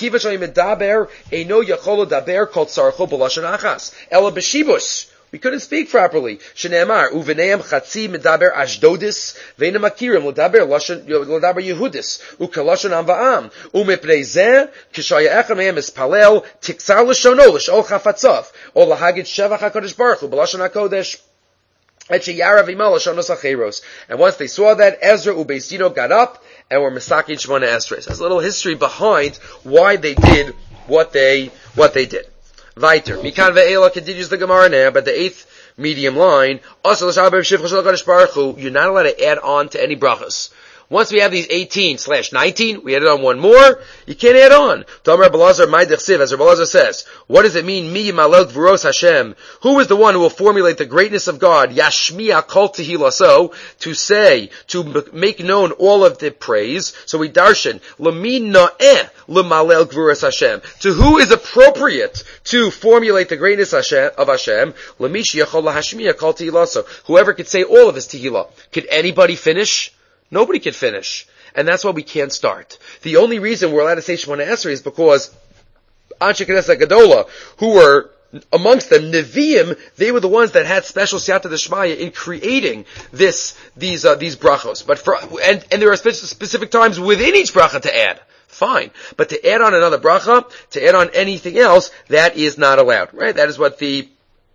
Speaker 1: We couldn't speak properly. Shneimar uveneim chatzi medaber ashdodis ve'ina makirim ledaber Yehudis ukalashon am va'am umepnei zeh kishaya echad mehem espalel tiksar l'shono l'shol chafatzav or lahagid shevach HaKadosh Baruch Hu b'lashon HaKodesh. And once they saw that, Ezra Ubeis Dino got up and were Mesakin Shemona Esrei. There's a little history behind why they did what they did. Weiter. Mikan ve'ela continues the Gemara now, but the 8th medium line, you're not allowed to add on to any brachas. Once we have these 18/19, we added on one more, you can't add on. Tomer Belazar Maidich Siv, as Belazar says, what does it mean, Mi Malel Gvuros Hashem? Who is the one who will formulate the greatness of God? Yashmiya Kol Tehilaso, to say, to make known all of the praise. So we darshan, Lamin Na'eh L'Malel Gvuros Hashem. To who is appropriate to formulate the greatness of Hashem? Lamishi Yachol Lahashmiya Kol Tehilaso. Whoever could say all of his Tehillah. Could anybody finish? Nobody can finish. And that's why we can't start. The only reason we're allowed to say Shemona Esrei is because Anshe Knesset Gedola, who were amongst them, Nevi'im, they were the ones that had special Siyata D'Shmaya in creating these brachos. But and there are specific times within each bracha to add. Fine. But to add on another bracha, to add on anything else, that is not allowed. Right? That is what the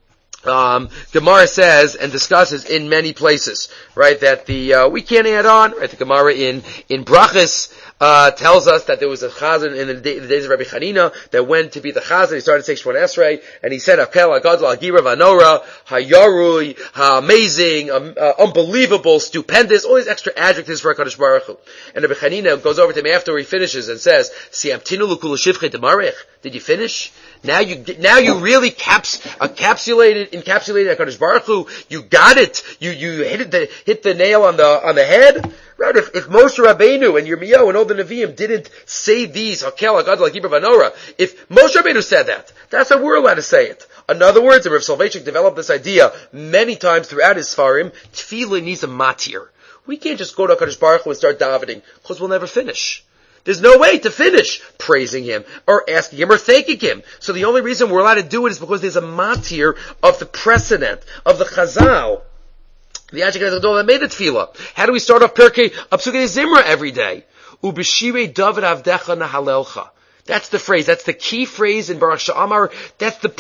Speaker 1: Gemara says and discusses in many places, right? That we can't add on, right? The Gemara in Brachas, tells us that there was a chazan in the days of Rabbi Chanina that went to be the chazan. He started saying Shemona Esrei, and he said, Akel, Agadol, Agira, Vanora, Hayarui, amazing, unbelievable, stupendous, all these extra adjectives for HaKadosh Baruch Hu. And Rabbi Chanina goes over to him after he finishes and says, Siamtinu l'kul shivchei demarech. Did you finish? Now you really encapsulated HaKadosh Baruch Hu. You got it. You hit the nail on the head. Right? If Moshe Rabbeinu and Yirmiyahu and all the Nevi'im didn't say these, Hakel, Agadol, Agibar, Vanora, if Moshe Rabbeinu said that, that's how we're allowed to say it. In other words, Rav Soloveitchik developed this idea many times throughout his Sfarim. Tefillah needs a matir. We can't just go to HaKadosh Baruch Hu and start davening, because we'll never finish. There's no way to finish praising Him, or asking Him, or thanking Him. So the only reason we're allowed to do it is because there's a matir of the precedent, of the Chazal, the Anshe Knesset Gedola that made the tefillah. How do we start off Psukei Zimra every day? Ubeshirei David Avdecha Nahalelcha. That's the phrase. That's the key phrase in Baruch She'amar. That's the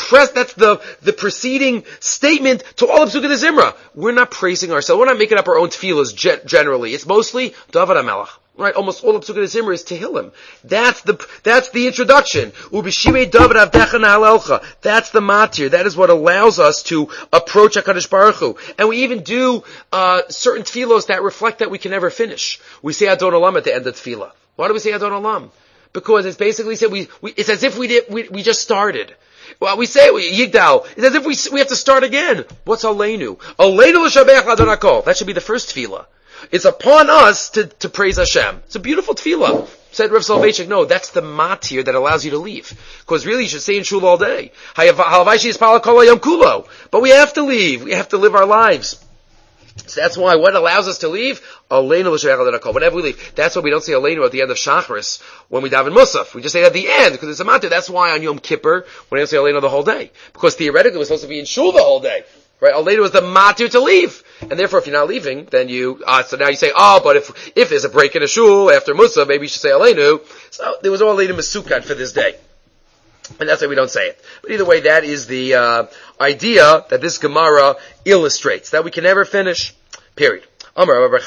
Speaker 1: preceding statement to all of Psukei Zimra. We're not praising ourselves. We're not making up our own tefillahs generally. It's mostly David HaMelech. Right, almost all of Psukei Zimra is Tehillim. That's the introduction. Ubeshirei David Avdecha Nahalelcha. That's the matir. That is what allows us to approach HaKadosh Baruch Hu. And we even do certain tefillos that reflect that we can never finish. We say Adon Olam at the end of tefillah. Why do we say Adon Olam? Because it's basically said it's as if we just started. Well, we say Yigdal. It's as if we have to start again. What's Aleinu? Aleinu l'shabech Adon HaKol. That should be the first tefillah. It's upon us to praise Hashem. It's a beautiful tefillah. Said Rav Soloveitchik, no, that's the matir that allows you to leave. Because really you should stay in shul all day. But we have to leave. We have to live our lives. So that's why what allows us to leave? Aleinu l'shayach l'dakol. Whenever we leave. That's why we don't say Aleinu at the end of Shachris when we daven Musaf. We just say it at the end because it's a matter. That's why on Yom Kippur we don't say Aleinu the whole day. Because theoretically we're supposed to be in Shul the whole day. Right? Aleinu is the matir to leave. And therefore if you're not leaving, then so now you say, but if there's a break in a Shul after Musaf, maybe you should say Aleinu. So there was all Aleinu Mesukan for this day. And that's why we don't say it. But either way, that is the idea that this Gemara illustrates, that we can never finish. Period. If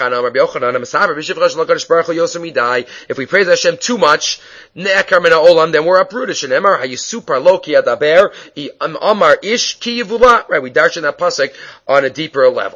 Speaker 1: we praise Hashem too much, then we're uprooted. Right, we darshan that pasuk on a deeper level.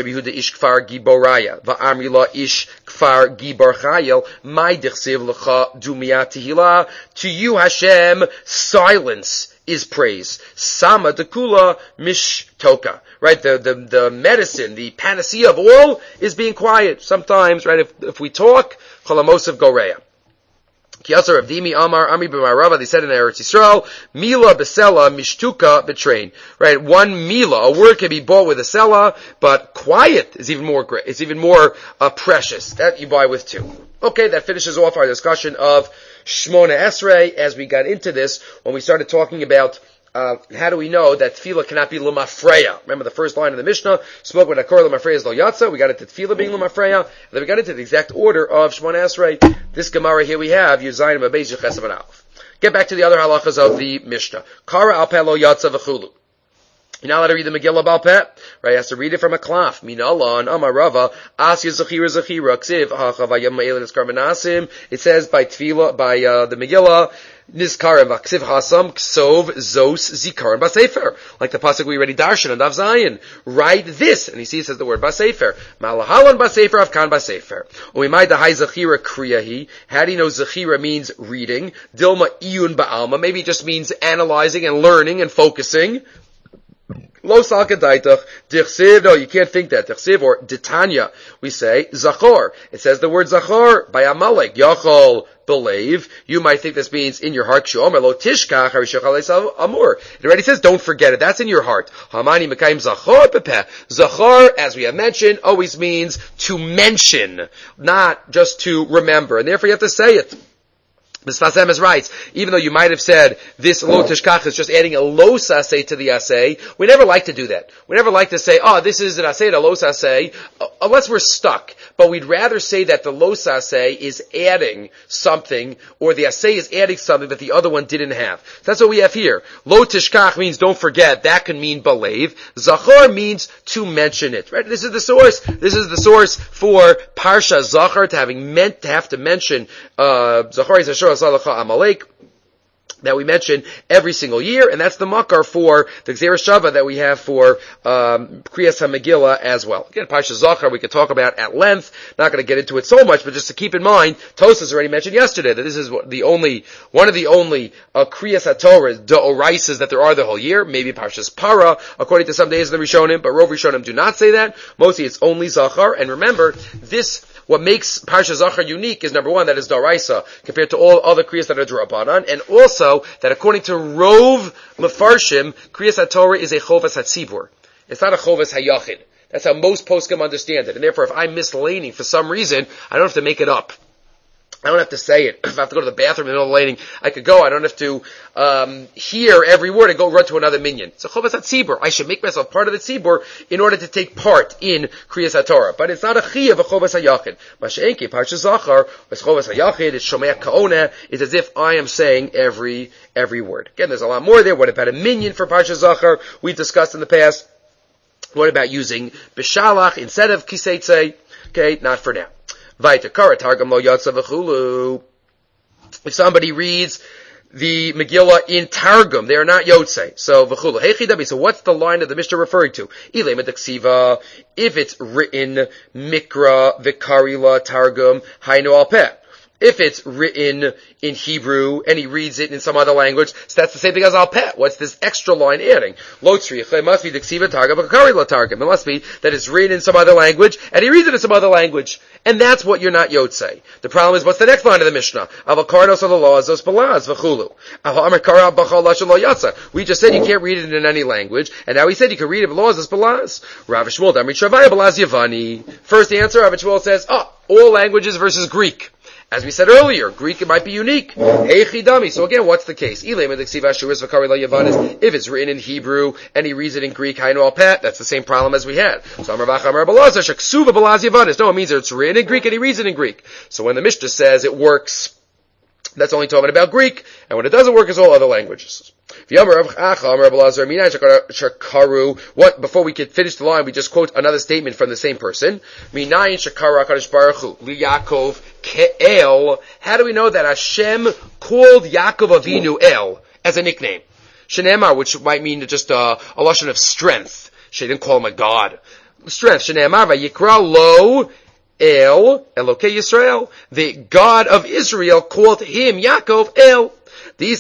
Speaker 1: To you, Hashem, silence is praise. Sama dekula mishtoka. Right, the medicine, the panacea of all is being quiet. Sometimes, right, if we talk, cholamosav goreya. Kiyasar Avdimi Amar Amri b'Marava, they said in Eretz Yisrael, Mila b'sela mishtuka b'train. Right, one mila, a word can be bought with a sela, but quiet is even more great. It's even more precious. That you buy with two. Okay, that finishes off our discussion of Shmona Esrei as we got into this when we started talking about how do we know that tefillah cannot be l'mafreya? Remember the first line of the Mishnah spoke when akor l'mafreya is lo yatsa. We got into tefillah being l'mafreya, and then we got into the exact order of Shmona Esrei. This Gemara here we have Yuzayim Abeis Yechesav and Aleph. Get back to the other halachas of the Mishnah. Kara al peh lo yatsa v'chulu. You're not allowed to read the Megillah Baal Peh, right? You have to read it from a klaf. Minallah and Amarava, Asya Zechira, Ksiv, Hachavayam Ma'el Niskar Menasim. It says by Tefillah, by the Megillah, Niskar and Ksiv Hasam, Ksov, Zos, Zikar, and Basefer. Like the pasuk we already darshan on Daf Zayin. Write this, and you see it says the word Basefer. Malahalan Basefer, Avkan Basefer. Umimai Dahai Zechira Kriyahi. How do you know Zechira means reading? Dilma Iyun Ba'alma. Maybe it just means analyzing and learning and focusing. Lo salkadaitach, dichsiv, no, you can't think that. Dichsiv, or ditanya, we say, zachor. It says the word zachor, by Amalek, yachol, believe. You might think this means in your heart, kshomer, lo tishkach, harishachal amur. It already says, don't forget it. That's in your heart. Hamani mekayim zachor pepeh. Zachor, as we have mentioned, always means to mention, not just to remember. And therefore you have to say it. Misfas Emes writes, even though you might have said this lo tishkach is just adding a los asay to the asay, we never like to do that. We never like to say, this is an asay, a los asay, unless we're stuck. But we'd rather say that the los asay is adding something, or the asay is adding something that the other one didn't have. So that's what we have here. Lo tishkach means don't forget. That can mean believe. Zachor means to mention it. Right? This is the source. This is the source for Parsha Zachor to have to mention Zachor is Ashur Amalek that we mention every single year, and that's the makar for the Gzeira Shava that we have for Kriyas HaMegillah as well. Again, Parsha Zachor we could talk about at length. Not going to get into it so much, but just to keep in mind, Tosas already mentioned yesterday that this is one of the only Kriyas HaTorah D'Oraisas that there are the whole year. Maybe Parshas Para, according to some days of the Rishonim, but Rov Rishonim do not say that. Mostly it's only Zachor, and remember, what makes Parsha Zachor unique is number one, that is D'Oraisa, compared to all other Kriyas that are D'Rabbanan, and also that according to Rov Mefarshim, Kriyas HaTorah is a Chovas HaTzibur. It's not a Chovas HaYachid. That's how most poskim understand it. And therefore, if I'm mislaning for some reason, I don't have to make it up. I don't have to say it. If I have to go to the bathroom in the middle of laning, I could go. I don't have to hear every word and go run to another minyan. So Chovas HaTzibur. I should make myself part of the Tzibur in order to take part in Kriyas HaTorah. But it's not a Chiyav of a Chovas HaYachid. Masha'enki, Parsha Zachor, it's Chovas HaYachid, it's Shomea Ka'ona. It's as if I am saying every word. Again, there's a lot more there. What about a minyan for Parsha Zachor? We've discussed in the past. What about using Bishalach instead of Kiseitze? Okay, not for now. If somebody reads the Megillah in Targum, they are not Yotzei. So v'chulu. So what's the line of the Mishnah referring to? If it's written Mikra Vikarila Targum Hainu al Peh. If it's written in Hebrew and he reads it in some other language, so that's the same thing as al peh. What's this extra line adding? Lo tzrich, it must be the ksiva targum, bakari lo targum. It must be that it's written in some other language and he reads it in some other language. And that's what you're not yotzei. The problem is, what's the next line of the Mishnah? Avakardos of the laws, those balaz, v'chulu. We just said you can't read it in any language, and now he said you can read it in laws, as balaz. Rav Shmuel, Damri Shavaya, balaz Yavani. First answer, Rav Shmuel says, all languages versus Greek. As we said earlier, Greek it might be unique. Eichidami. So again, what's the case? If it's written in Hebrew and he reads it in Greek, Hainu al peh, that's the same problem as we had. So no, it means that it's written in Greek and he reads it in Greek. So when the Mishnah says it works, that's only talking about Greek, and when it doesn't work, it's all other languages. What, before we could finish the line, we just quote another statement from the same person. How do we know that Hashem called Yaakov Avinu El as a nickname? Shenemar, which might mean just a lashon of strength. She didn't call him a god. Strength. Shenemar vayikra lo El, Elokei Yisrael. The God of Israel called him Yaakov El. These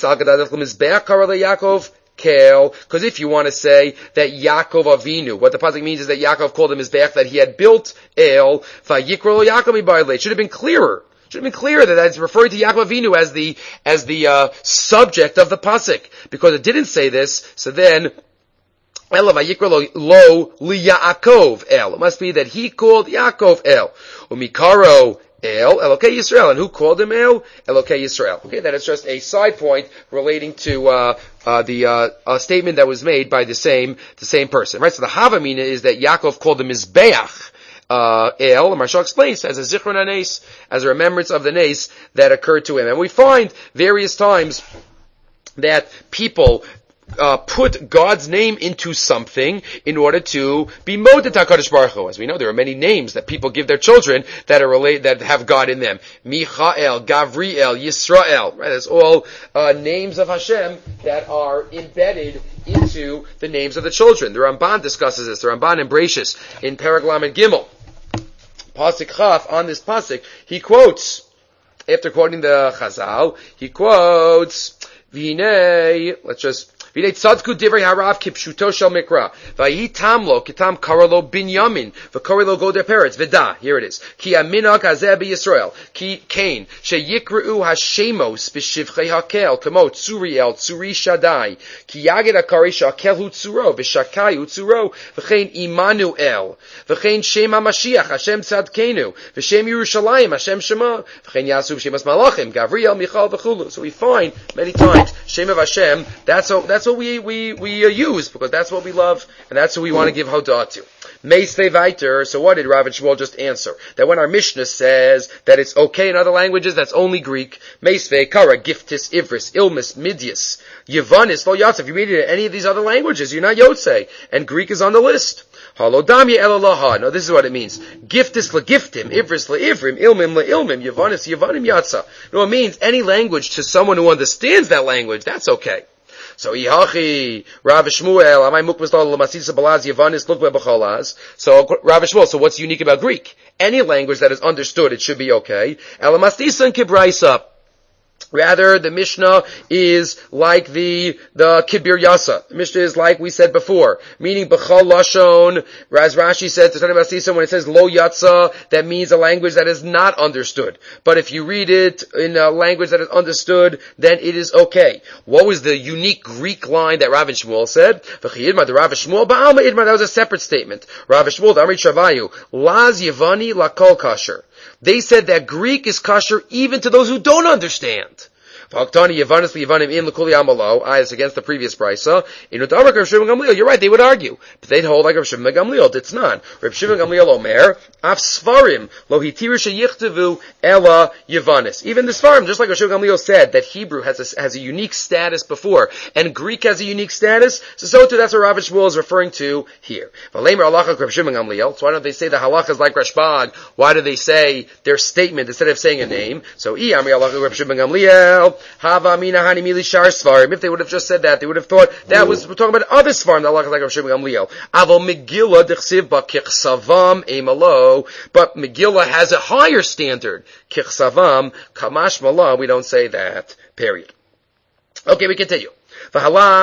Speaker 1: Yaakov Kel, because if you want to say that Yaakov Avinu, what the pasuk means is that Yaakov called him Mizbeach, that he had built El, Vayikra lo Yaakov Mibayle. It should have been clearer. Should have been clear that it's referring to Yaakov Avinu as the subject of the pasuk, because it didn't say this. So then, El Vayikra lo Yaakov El. It must be that he called Yaakov El. Umikaro El, Elokei Yisrael. And who called him El? Elokei Yisrael. Okay, that is just a side point relating to the statement that was made by the same person. Right? So the Havamina is that Yaakov called him Mizbeach. El, and Maharsha explains, as a zichron hanes, as a remembrance of the nes that occurred to him. And we find various times that people put God's name into something in order to be moded to HaKadosh Baruch Hu. As we know, there are many names that people give their children that are that have God in them. Michael, Gavriel, Yisrael. Right? It's all names of Hashem that are embedded into the names of the children. The Ramban discusses this. The Ramban in Brachos in Perek Lamed Gimel, Pasuk Chaf, on this pasuk, he quotes, after quoting the Chazal, he quotes, V'hinei, V'nei tzadku divrei harav kipshuto shel mikra. V'ayi tamlo kitam karalo binyamin. V'karalo goder peretz. V'da, here it is. Ki aminak hazeh b'Yisrael. Ki kain. Sheyikru hashemos b'shivchei hakel. Kamo tzuriel, tzuri shaddai. Ki yagid akari shakel hu tzuro. V'shakai hu tzuro. V'chein Immanuel. V'chein Shem HaMashiach. Hashem tzadkenu. V'shem Yerushalayim. Hashem Shema. V'chein Yasub Shemas Malachim. Gavriel, Michal, v'chulu. So we find many times Shem of Hashem. That's what we use, because that's what we love, and that's what we want to give Hodah to. Meisvei Viter. So what did Rav and Shmuel just answer? That when our Mishnah says that it's okay in other languages, that's only Greek. Meisvei Kara, Giftis, Ivris, Ilmis, Midyas, Yavanis, Lo Yatz. If you read it in any of these other languages, you're not Yotzei, and Greek is on the list. Halodamya elalaha. No, this is what it means. Giftis legiftim, Ivris leivrim, Ilmim leilmim, Yavanis, Yavanim Yatza. No, it means any language to someone who understands that language, that's okay. So Ihachi, Rav Shmuel, Amai Mukmastal Lamasisa Balaz Yavanis Lukbe Bachalaz. So Rav Shmuel, so what's unique about Greek? Any language that is understood, it should be okay. Elamastisa and Kibraisa. Rather, the Mishnah is like the Kibir Yasa. The Mishnah is like we said before, meaning B'chal Lashon, as Rashi says, when it says Lo Yatsa, that means a language that is not understood. But if you read it in a language that is understood, then it is okay. What was the unique Greek line that Rav and Shmuel said? That was a separate statement. Rav Shmuel, Amrit Shavayu, Laz Yavani Lakol Kasher. They said that Greek is kosher even to those who don't understand. It's against the previous brisa. You're right, they would argue. But they'd hold like Rav Shimon ben Gamliel. It's not. Rav Shimon ben Gamliel Omer, Af Svarim, Lo Hitiru Sheyichtavu Ela Yavanis. Even the Svarim, just like Rav Shimon ben Gamliel said, that Hebrew has a unique status before, and Greek has a unique status, so too that's what Rav Shmuel is referring to here. So why don't they say the halacha is like Rashbag? Why do they say their statement instead of saying a name? So, Rav Shimon ben Gamliel, Hava Amina Hani Mili Shar Svarim. If they would have just said that, they would have thought that was, we're talking about other Svarim, that like Rav Shimon Gamliel. Aval Megillah Dechsiv Ba Kichsavam Emalo. But Megillah has a higher standard. Kichsavam, Kamash Malah, we don't say that. Period. Okay, we continue. If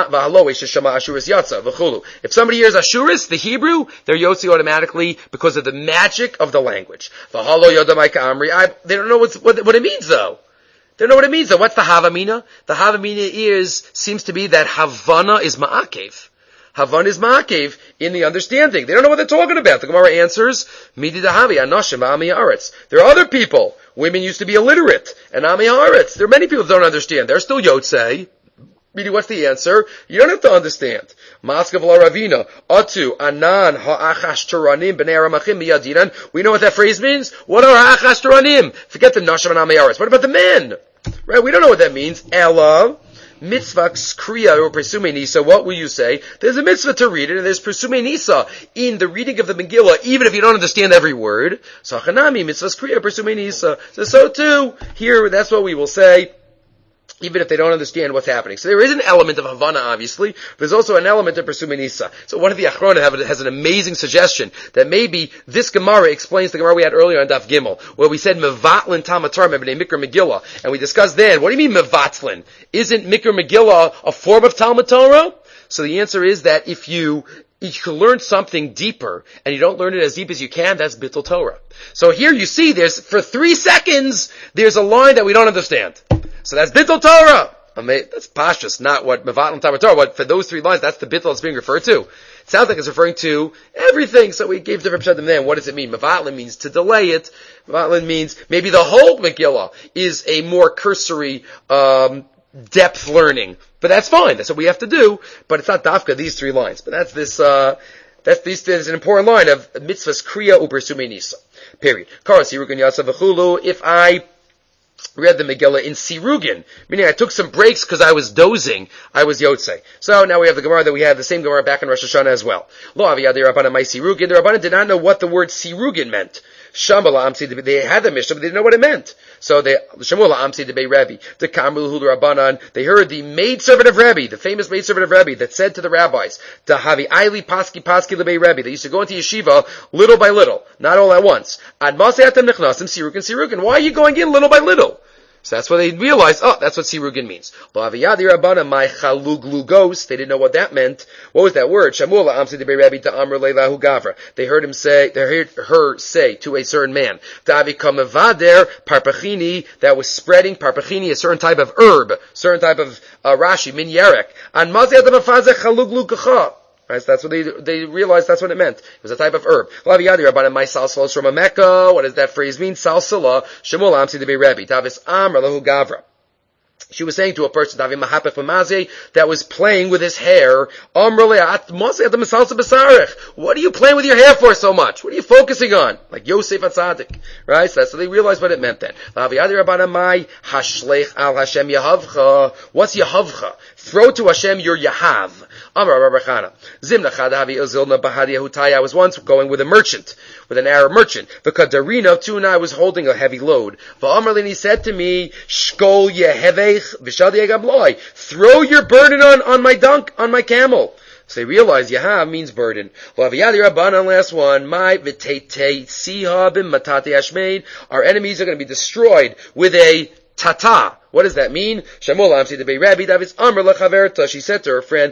Speaker 1: somebody hears Ashuris, the Hebrew, they're Yotzi automatically because of the magic of the language. They don't know what it means though. They don't know what it means though. What's the Havamina? The Havamina seems to be that Havana is Ma'akev. Havana is Ma'akev in the understanding. They don't know what they're talking about. The Gemara answers, Midi Dahavi, Anoshim, Ami Aretz. There are other people. Women used to be illiterate. And Ami Aretz. There are many people who don't understand. They're still Yotzei. Meaning, what's the answer? You don't have to understand. Maskav la Ravina, Atu, Anan, Ha'achashturanim, B'nei Aramachim, Miyadinan. We know what that phrase means? What are Ha'achashturanim? Forget the Nashim and Amayaris. What about the men? Right? We don't know what that means. Ella, mitzvah kriya or presume nisa. What will you say? There's a mitzvah to read it, and there's presume nisa in the reading of the Megillah, even if you don't understand every word. So Hanami, mitzvah kriya, presume nisa. So too, here, that's what we will say, even if they don't understand what's happening. So there is an element of Havana, obviously, but there's also an element of Presumei Nisa. So one of the Achrona has an amazing suggestion that maybe this Gemara explains the Gemara we had earlier on Daf Gimel, where we said Mevatlin Tamatar Mebnei Mikra Megillah, and we discussed then, what do you mean Mevatlin? Isn't Mikra Megillah a form of Talmud Torah? So the answer is that if you can learn something deeper, and you don't learn it as deep as you can, that's Bittul Torah. So here you see for 3 seconds, there's a line that we don't understand. So that's Bittul Torah. That's Pashtus, not what Mevatlin Talmud Torah. But for those 3 lines, that's the Bittul that's being referred to. It sounds like it's referring to everything. So we gave different pshatim then. What does it mean? Mevatlin means to delay it. Mevatlin means maybe the whole Megillah is a more cursory, depth learning. But that's fine. That's what we have to do. But it's not dafka, these 3 lines. But there's an important line of mitzvahs kriya u'persumei nisa. Period. If I read the Megillah in Sirugin, meaning I took some breaks because I was dozing, I was Yotzei. So now we have the Gemara that we had, the same Gemara back in Rosh Hashanah as well. Lo aviyad Rabbanan my Sirugin. The Rabbanan did not know what the word Sirugin meant. Shambhala Amsi, they had the Mishnah, but they didn't know what it meant. So Shemula Amsi Debei Rabbi, the Kamru Hulu Rabbanan, they heard the maidservant of Rabbi, the famous maidservant of Rabbi, that said to the rabbis, Dahavi Aili Paski Lebei Rabbi, they used to go into yeshiva little by little, not all at once. Ad Maseatem Nechnasim Sirugin. Why are you going in little by little? So that's when they realized, that's what Sirugin means. They didn't know what that meant. What was that word? They heard her say to a certain man, that was spreading, parpachini, a certain type of herb, certain type of rashi, min yerek. Right, so that's what they realized that's what it meant. It was a type of herb. What does that phrase mean? Salsala, Shemul Amsi de Rabbi, Davis Amr lahu Gavra. She was saying to a person that was playing with his hair, what are you playing with your hair for so much? What are you focusing on? Like Yosef Atzadik. Right? So they realized what it meant then. What's Yahavcha? Throw to Hashem your Yahav. I was once going with a merchant, with an Arab merchant. V'kadarina, too, and I was holding a heavy load. V'amarlin, he said to me, Shkol yehevech v'shadi egabloy. Throw your burden on my camel. So they realize Yahav means burden. Last one. Our enemies are going to be destroyed with a tata. What does that mean? She said to her friend,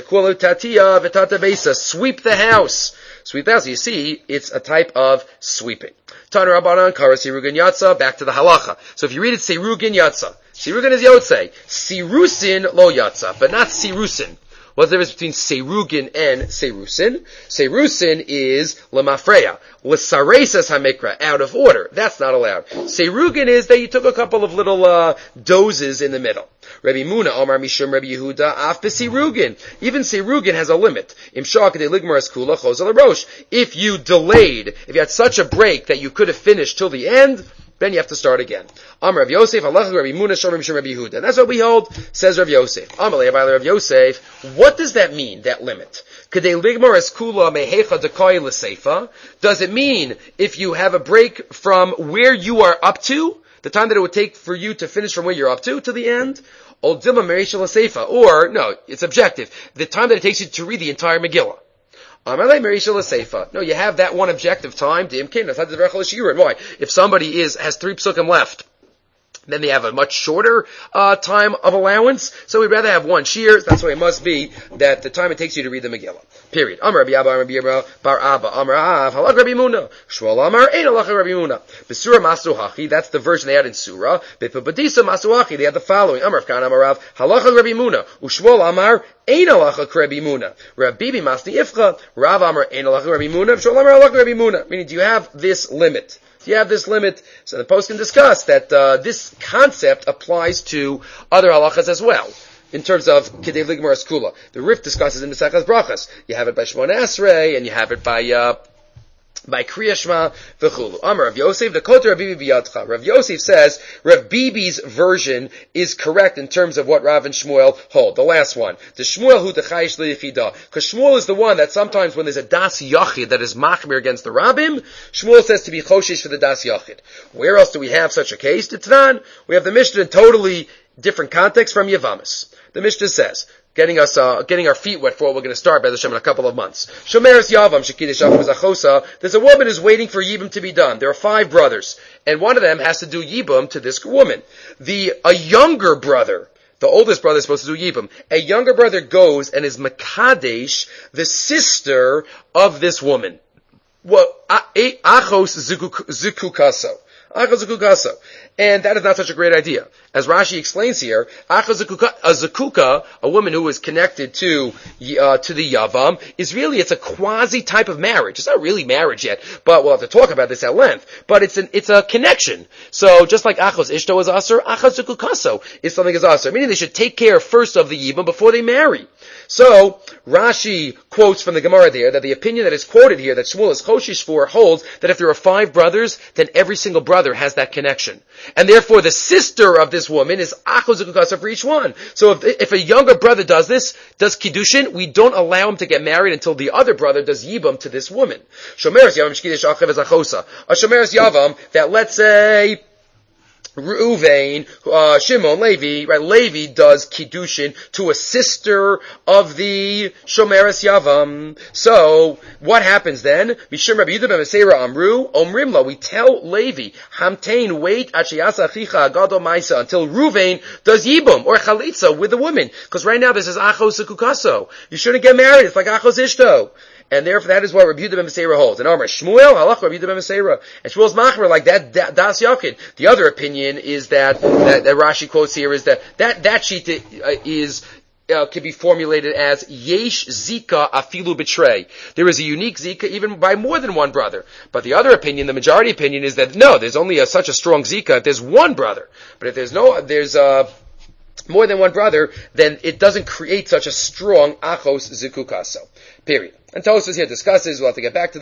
Speaker 1: sweep the house. Sweep the house. You see, it's a type of sweeping. Back to the halacha. So if you read it, Sirugin Yatsa. Sirugin is Yotzei. Sirusin lo Yatsa, but not Sirusin. What's the difference between Serugin and Serusin? Serusin is Lemafreya. L'saresas hamikra, out of order. That's not allowed. Serugin is that you took a couple of little dozes in the middle. Rabbi Muna, Omar Mishum, Rabbi Yehuda, Af Serugin. Even Serugin has a limit. Imshakade ligmaras kula chozal rosh. If you delayed, if you had such a break that you could have finished till the end, then you have to start again. Amar Rav Yosef, Allah Rabbi Muna, Shomrim Shem Rabbi Yehuda. And that's what we hold, says Rav Yosef. Amalei Abayla Rav Yosef. What does that mean, that limit? Kadei ligmar es kula mehecha dekoy l'seifa. Does it mean if you have a break from where you are up to, the time that it would take for you to finish from where you're up to the end. Or, no, it's objective. The time that it takes you to read the entire Megillah. No, you have that one objective time. Why? If somebody has 3 psukim left, then they have a much shorter time of allowance. So we'd rather have one shear. That's why it must be that the time it takes you to read the Megillah. Period. Amar Rabbi Abba, Rabbi Yirmiyah, Bar Abba, Amar Av, Halach Rabbi Muna, Shmuel Amar, Ein Halach Rabbi Muna. Besura Masu Hachi, that's the version they had in Surah. Bepabadisa Masu Hachi, they had the following. Amar Avkan Amar Av, Halach Rabbi Muna, Ushmuel Amar, Ein Halach Rabbi Muna. Rabbi Bibi Masni Ifcha, Rav Amar, Ein Halach Rabbi Muna, Shmuel Amar, Halach Rabbi Muna. Meaning, do you have this limit? You have this limit, so the post can discuss that this concept applies to other halachas as well. In terms of Kedei Ligmar Eskula, the Rif discusses in Mesechas Brachas. You have it by Shmona Esrei, and you have it by Kriya Shema v'chulu. Amar Rav Yosef, the Koter Rav Bibi b'yadcha. Rav Yosef says Rav Bibi's version is correct in terms of what Rav and Shmuel hold. The last one, the Shmuel hu dechayish le'yechida, because Shmuel is the one that sometimes when there's a das yachid that is machmir against the Rabbim, Shmuel says to be choshish for the das yachid. Where else do we have such a case? T'tnan, we have the Mishnah in totally different context from Yavamis. The Mishnah says, getting our feet wet for what we're going to start by the Shem in a couple of months. Shomeres Yavam, Shekidish Yavam Zachosa. There's a woman who's waiting for Yibum to be done. There are 5 brothers, and one of them has to do Yibum to this woman. A younger brother, the oldest brother is supposed to do Yibum. A younger brother goes and is Makadesh, the sister of this woman. Achos Zukukaso. And that is not such a great idea. As Rashi explains here, a zakuka, a woman who is connected to the Yavam, it's a quasi type of marriage. It's not really marriage yet, but we'll have to talk about this at length. But it's a connection. So just like Achos Ishto is Aser, Achos Zukukaso is something is Aser. Meaning they should take care first of the Yibam before they marry. So Rashi quotes from the Gemara there that the opinion that is quoted here that Shmuel is Choshish for holds that if there are 5 brothers, then every single brother has that connection. And therefore the sister of this woman is Achos Zukukasa for each one. So if a younger brother does Kiddushin, we don't allow him to get married until the other brother does Yibam to this woman. Shomeres Yavam Shkidish Achev as Achosa. A Shomeres Yavam that, let's say, Reuven, Shimon, Levi, right? Levi does Kiddushin to a sister of the Shomeres Yavam. So, what happens then? Mishum Rabbi Yehuda ben Meseira Amru, Omrimla, we tell Levi, Hamtain, wait, Achiyasa Achicha Agado Maisa, until Reuven does Yibum, or Chalitza, with the woman. Because right now this is Achos Zekukaso. You shouldn't get married, it's like Achos Ishto. And therefore that is what Rabbi Yehuda ben Meseira holds. And Amar Shmuel, halach Rabbi Yehuda ben Meseira. And Shmuel's machmer like that das yachid. The other opinion is that Rashi quotes here is that sheet is can be formulated as yesh zika afilu betray. There is a unique zika even by more than one brother. But the other opinion, the majority opinion, is that no, there's only such a strong zika if there's one brother. But if there's more than one brother, then it doesn't create such a strong achos zikukaso. Period. And Tosfos here discusses, we'll have to get back to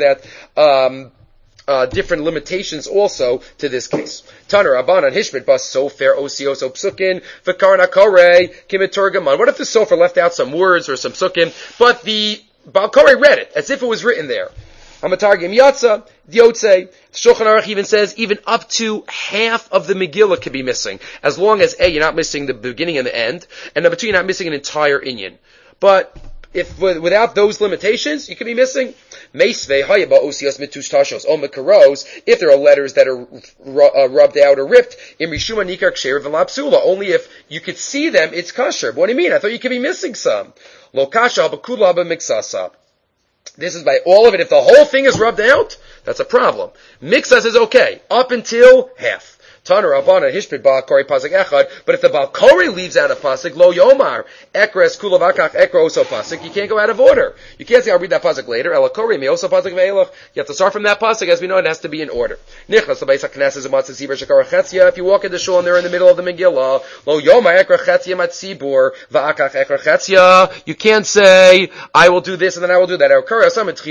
Speaker 1: that, different limitations also to this case. Taner Abanan Hishmet Bas Sofer Osios Psukin V'Karna Kore Kimiturgaman. What if the Sofer left out some words or some psukim, but the Baal Koreh read it as if it was written there? Hamatargim Yatza, Diotze, Shulchan Aruch even says even up to half of the Megillah could be missing, as long as A, you're not missing the beginning and the end, and number 2, you're not missing an entire inyan. But if without those limitations, you could be missing Meisvei Hayaba Osios Mitush Tashos O Makaros, if there are letters that are rubbed out or ripped, in Rishuma Nikar Ksher V'Lapsula, only if you could see them, it's kosher. What do you mean? I thought you could be missing some. Lo Kasha B'Kula B'Miksasa. This is by all of it. If the whole thing is rubbed out, that's a problem. Mixas is okay, up until half. Taner Abana Hishpid Baal Koreh Pasuk Echad, but if the Baal Koreh leaves out a pasuk, Lo Yomar Ekres Kulavakach Ekro Oso pasuk, you can't go out of order. You can't say I'll read that pasuk later. Ela Koreh Me Oso pasuk Ve'elach. You have to start from that pasuk. As we know, it has to be in order. Nichnas L'Beis HaKnesses U'Matzah Tzibur Shekar Chetzia. If you walk in the shul and they're in the middle of the Megillah, Lo Yomar Ekra Chetzia Matzibur Va'akach Ekra Chetzia. You can't say I will do this and then I will do that.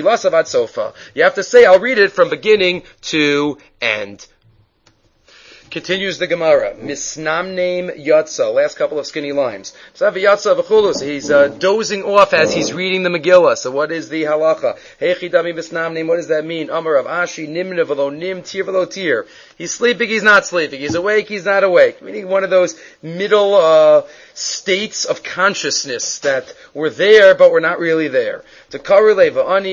Speaker 1: You have to say I'll read it from beginning to end. Continues the Gemara. Misnam name Yatza. Last couple of skinny lines. So he's dozing off as he's reading the Megillah. So what is the halacha? Heichidami misnam name. What does that mean? Amar of Ashi nimna v'lo nim tir v'lo tir. He's sleeping. He's not sleeping. He's awake. He's not awake. Meaning one of those middle states of consciousness that we're there, but we're not really there. Somebody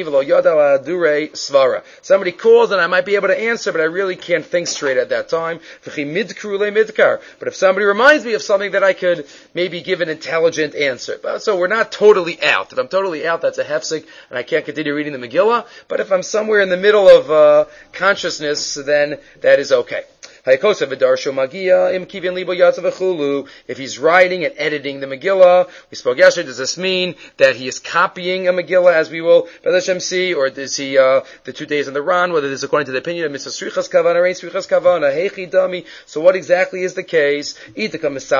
Speaker 1: calls and I might be able to answer, but I really can't think straight at that time. But if somebody reminds me of something that I could maybe give an intelligent answer. So we're not totally out. If I'm totally out, that's a hefsek, and I can't continue reading the Megillah. But if I'm somewhere in the middle of consciousness, then that is okay. If he's writing and editing the Megillah, we spoke yesterday, does this mean that he is copying a Megillah, as we will see, or is he the 2 days on the run, whether this is according to the opinion of Mr. Srichas Kavana or ain't Srichas Kavana, Heichi Dami? So what exactly is the case? If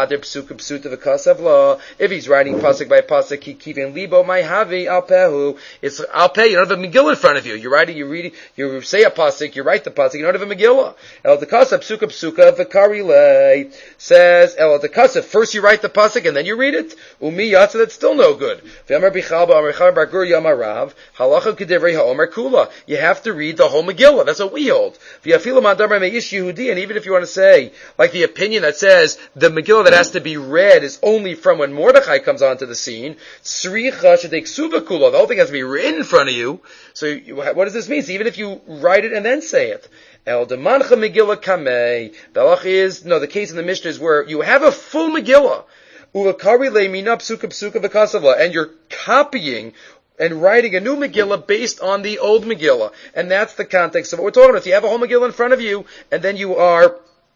Speaker 1: he's writing pasuk by pasuk, Kivin Libo my Havi Alpehu, it's Alpeh, you don't have a Megillah in front of you. You're writing, you read, you say a pasuk, you write the pasuk, you don't have a Megillah. El Dekasa Psuka V'Karile says El Dekasa. First you write the pasuk and then you read it. Umi Yatza, that's still no good. V'Amar Bichalba Amar Char Bar Yamarav Halacha K'Divrei HaOmer Kula. You have to read the whole Megillah. That's what we hold. V'Yafilu Mandamar Meish Yehudi. And even if you want to say, like the opinion that says the Megillah that has to be read is only from when Mordechai comes onto the scene, Tzricha Shedei Ksuva Kula. The whole thing has to be written in front of you. So what does this mean? So even if you write it and then say it. El Demancha Megillah Kamei. The halach is, no, the case in the Mishnah is where you have a full Megillah. Uvakari Le'mina Psuka Psuka V'Kasavla. And you're copying and writing a new Megillah based on the old Megillah. And that's the context of what we're talking about. So you have a whole Megillah in front of you, and then you are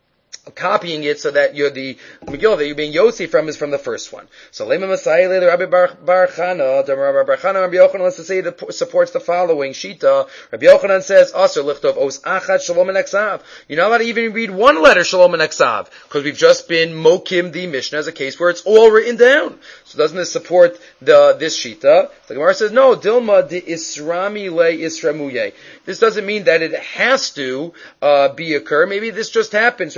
Speaker 1: copying it so that you're the Megillah that you're being Yossi from is from the first one. So Lema Masai the Rabbi Bar Chana, Rabbi Yochanan wants to say that supports the following Shita. Rabbi Yochanan says, Aser Lichtov Os Achat Shalom and Aksav. You're not allowed to even read one letter Shalom and Aksav, because we've just been Mokim the Mishnah as a case where it's all written down. So doesn't this support this Shita? The Gemara says, no, Dilma de Isrami le Isramuye. This doesn't mean that it has to be occur. Maybe this just happens.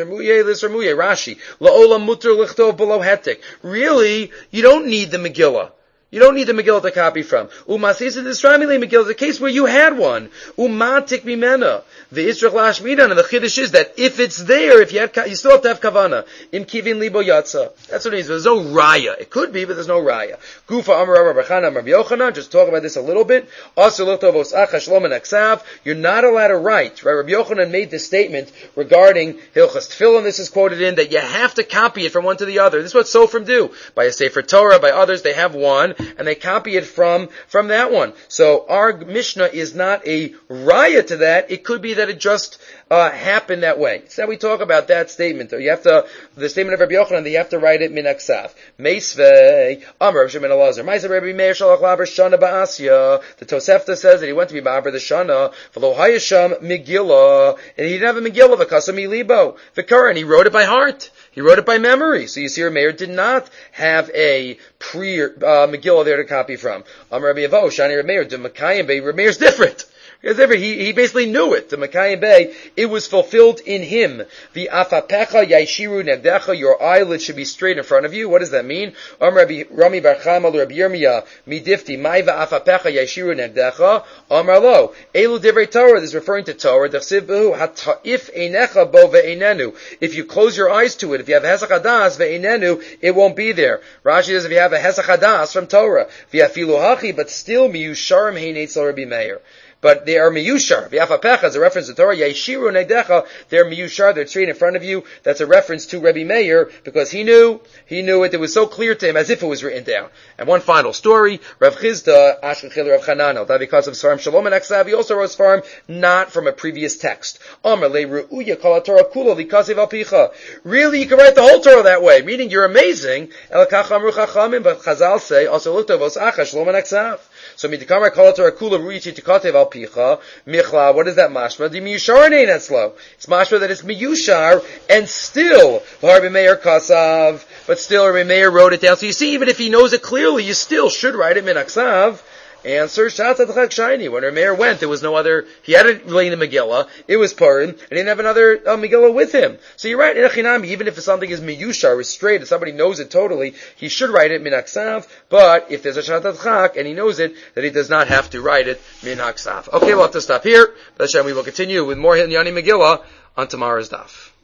Speaker 1: Rashi. La'olam muter lichtov below hetek. Really, you don't need the Megillah. You don't need the Megillah to copy from. Umasis is the Megillah, the case where you had one. Umatik mimena. The Israel Lashmidan, and the Chiddush is that if it's there, if you still have to have Kavana. Im kivin libo yatza. That's what it means. There's no raya. It could be, but there's no raya. Gufa Amar Rabbi Chana Amar Yochanan. Just talk about this a little bit. Also, Lichtov Osacha Shalom and Aksav. You're not allowed to write. Right? Rabbi Yochanan made this statement regarding Hilchas Tefillin. This is quoted in that you have to copy it from one to the other. This is what Sofrim do. By a Sefer Torah, by others, they have one, and they copy it from that one. So our Mishnah is not a raya to that. It could be that it just happened that way. So we talk about that statement. You have to, the statement of Rabbi Yochanan, that you have to write it min aksav. Meisvei, Amar Rav Shimon Elazar, Ma'aser Rabbi Meir Shalach Laber Shana Ba'asya. The Tosefta says that he went to be Ma'aber the Shana, V'lo Hayasham Megillah, and he didn't have a Megillah, V'kasam Milibo, V'kar, and he wrote it by heart. He wrote it by memory. So you see, Meir did not have a Megillah there to copy from. Amar Rabbi Avo, Shani Rabbi Meir, Makayim Bey, Rabbi Meir's different. He basically knew it. The Makayim Bey, it was fulfilled in him. The afapecha yaishiru negdecha, your eyelid should be straight in front of you. What does that mean? Rabbi Rami bar Chama Rabbi Yirmiyah midifti maiva afapecha yaishiru negdecha. Amar lo elu divrei Torah. This is referring to Torah. Dechsiv behu hata'if einecha bo ve'einenu. If you close your eyes to it, if you have hesach hadas ve'einenu, it won't be there. Rashi says if you have a hesach hadas from Torah, v'yafilu hachi, but still miyusharim heinetzal Rabbi Meir. But they are miyushar. V'afapecha is a reference to Torah. Yaishiru negdecha. They're miyushar. They're straight in front of you. That's a reference to Rabbi Meir because he knew it. It was so clear to him as if it was written down. And one final story. Rav Chizda, Ashken Chil Rav Chananel. That because of Svarim Shalom and Aksav, he also wrote Svarim not from a previous text. Amar le ru'uya kol Torah kula v'kasev al picha. Really, you can write the whole Torah that way. Meaning you're amazing. El kach amru chachamim, but Chazal say also look to vos acha Shalom and Aksav. So midikamar kol Torah kula ru'ichi tikatev al picha michla. What is that mashma? The miyushar nein etzlo. It's mashma that it's miyushar and still Rabbi Meir kasav, but still Rabbi Meir wrote it down. So you see, even if he knows it clearly, you still should write it min aksav.
Speaker 2: Answer, Shat Adchak Shiny. When Rameir went, there was no other, he had a Lena Megillah, it was Purim, and he didn't have another Megillah with him. So you're right, in Echinami, even if something is Miyushar, is straight, if somebody knows it totally, he should write it Min Haksav, but if there's a Shat Adchak, and he knows it, then he does not have to write it Min Haksav. Okay, we'll have to stop here. But Hashem, we will continue with more Hilyani Megillah on tomorrow's daf.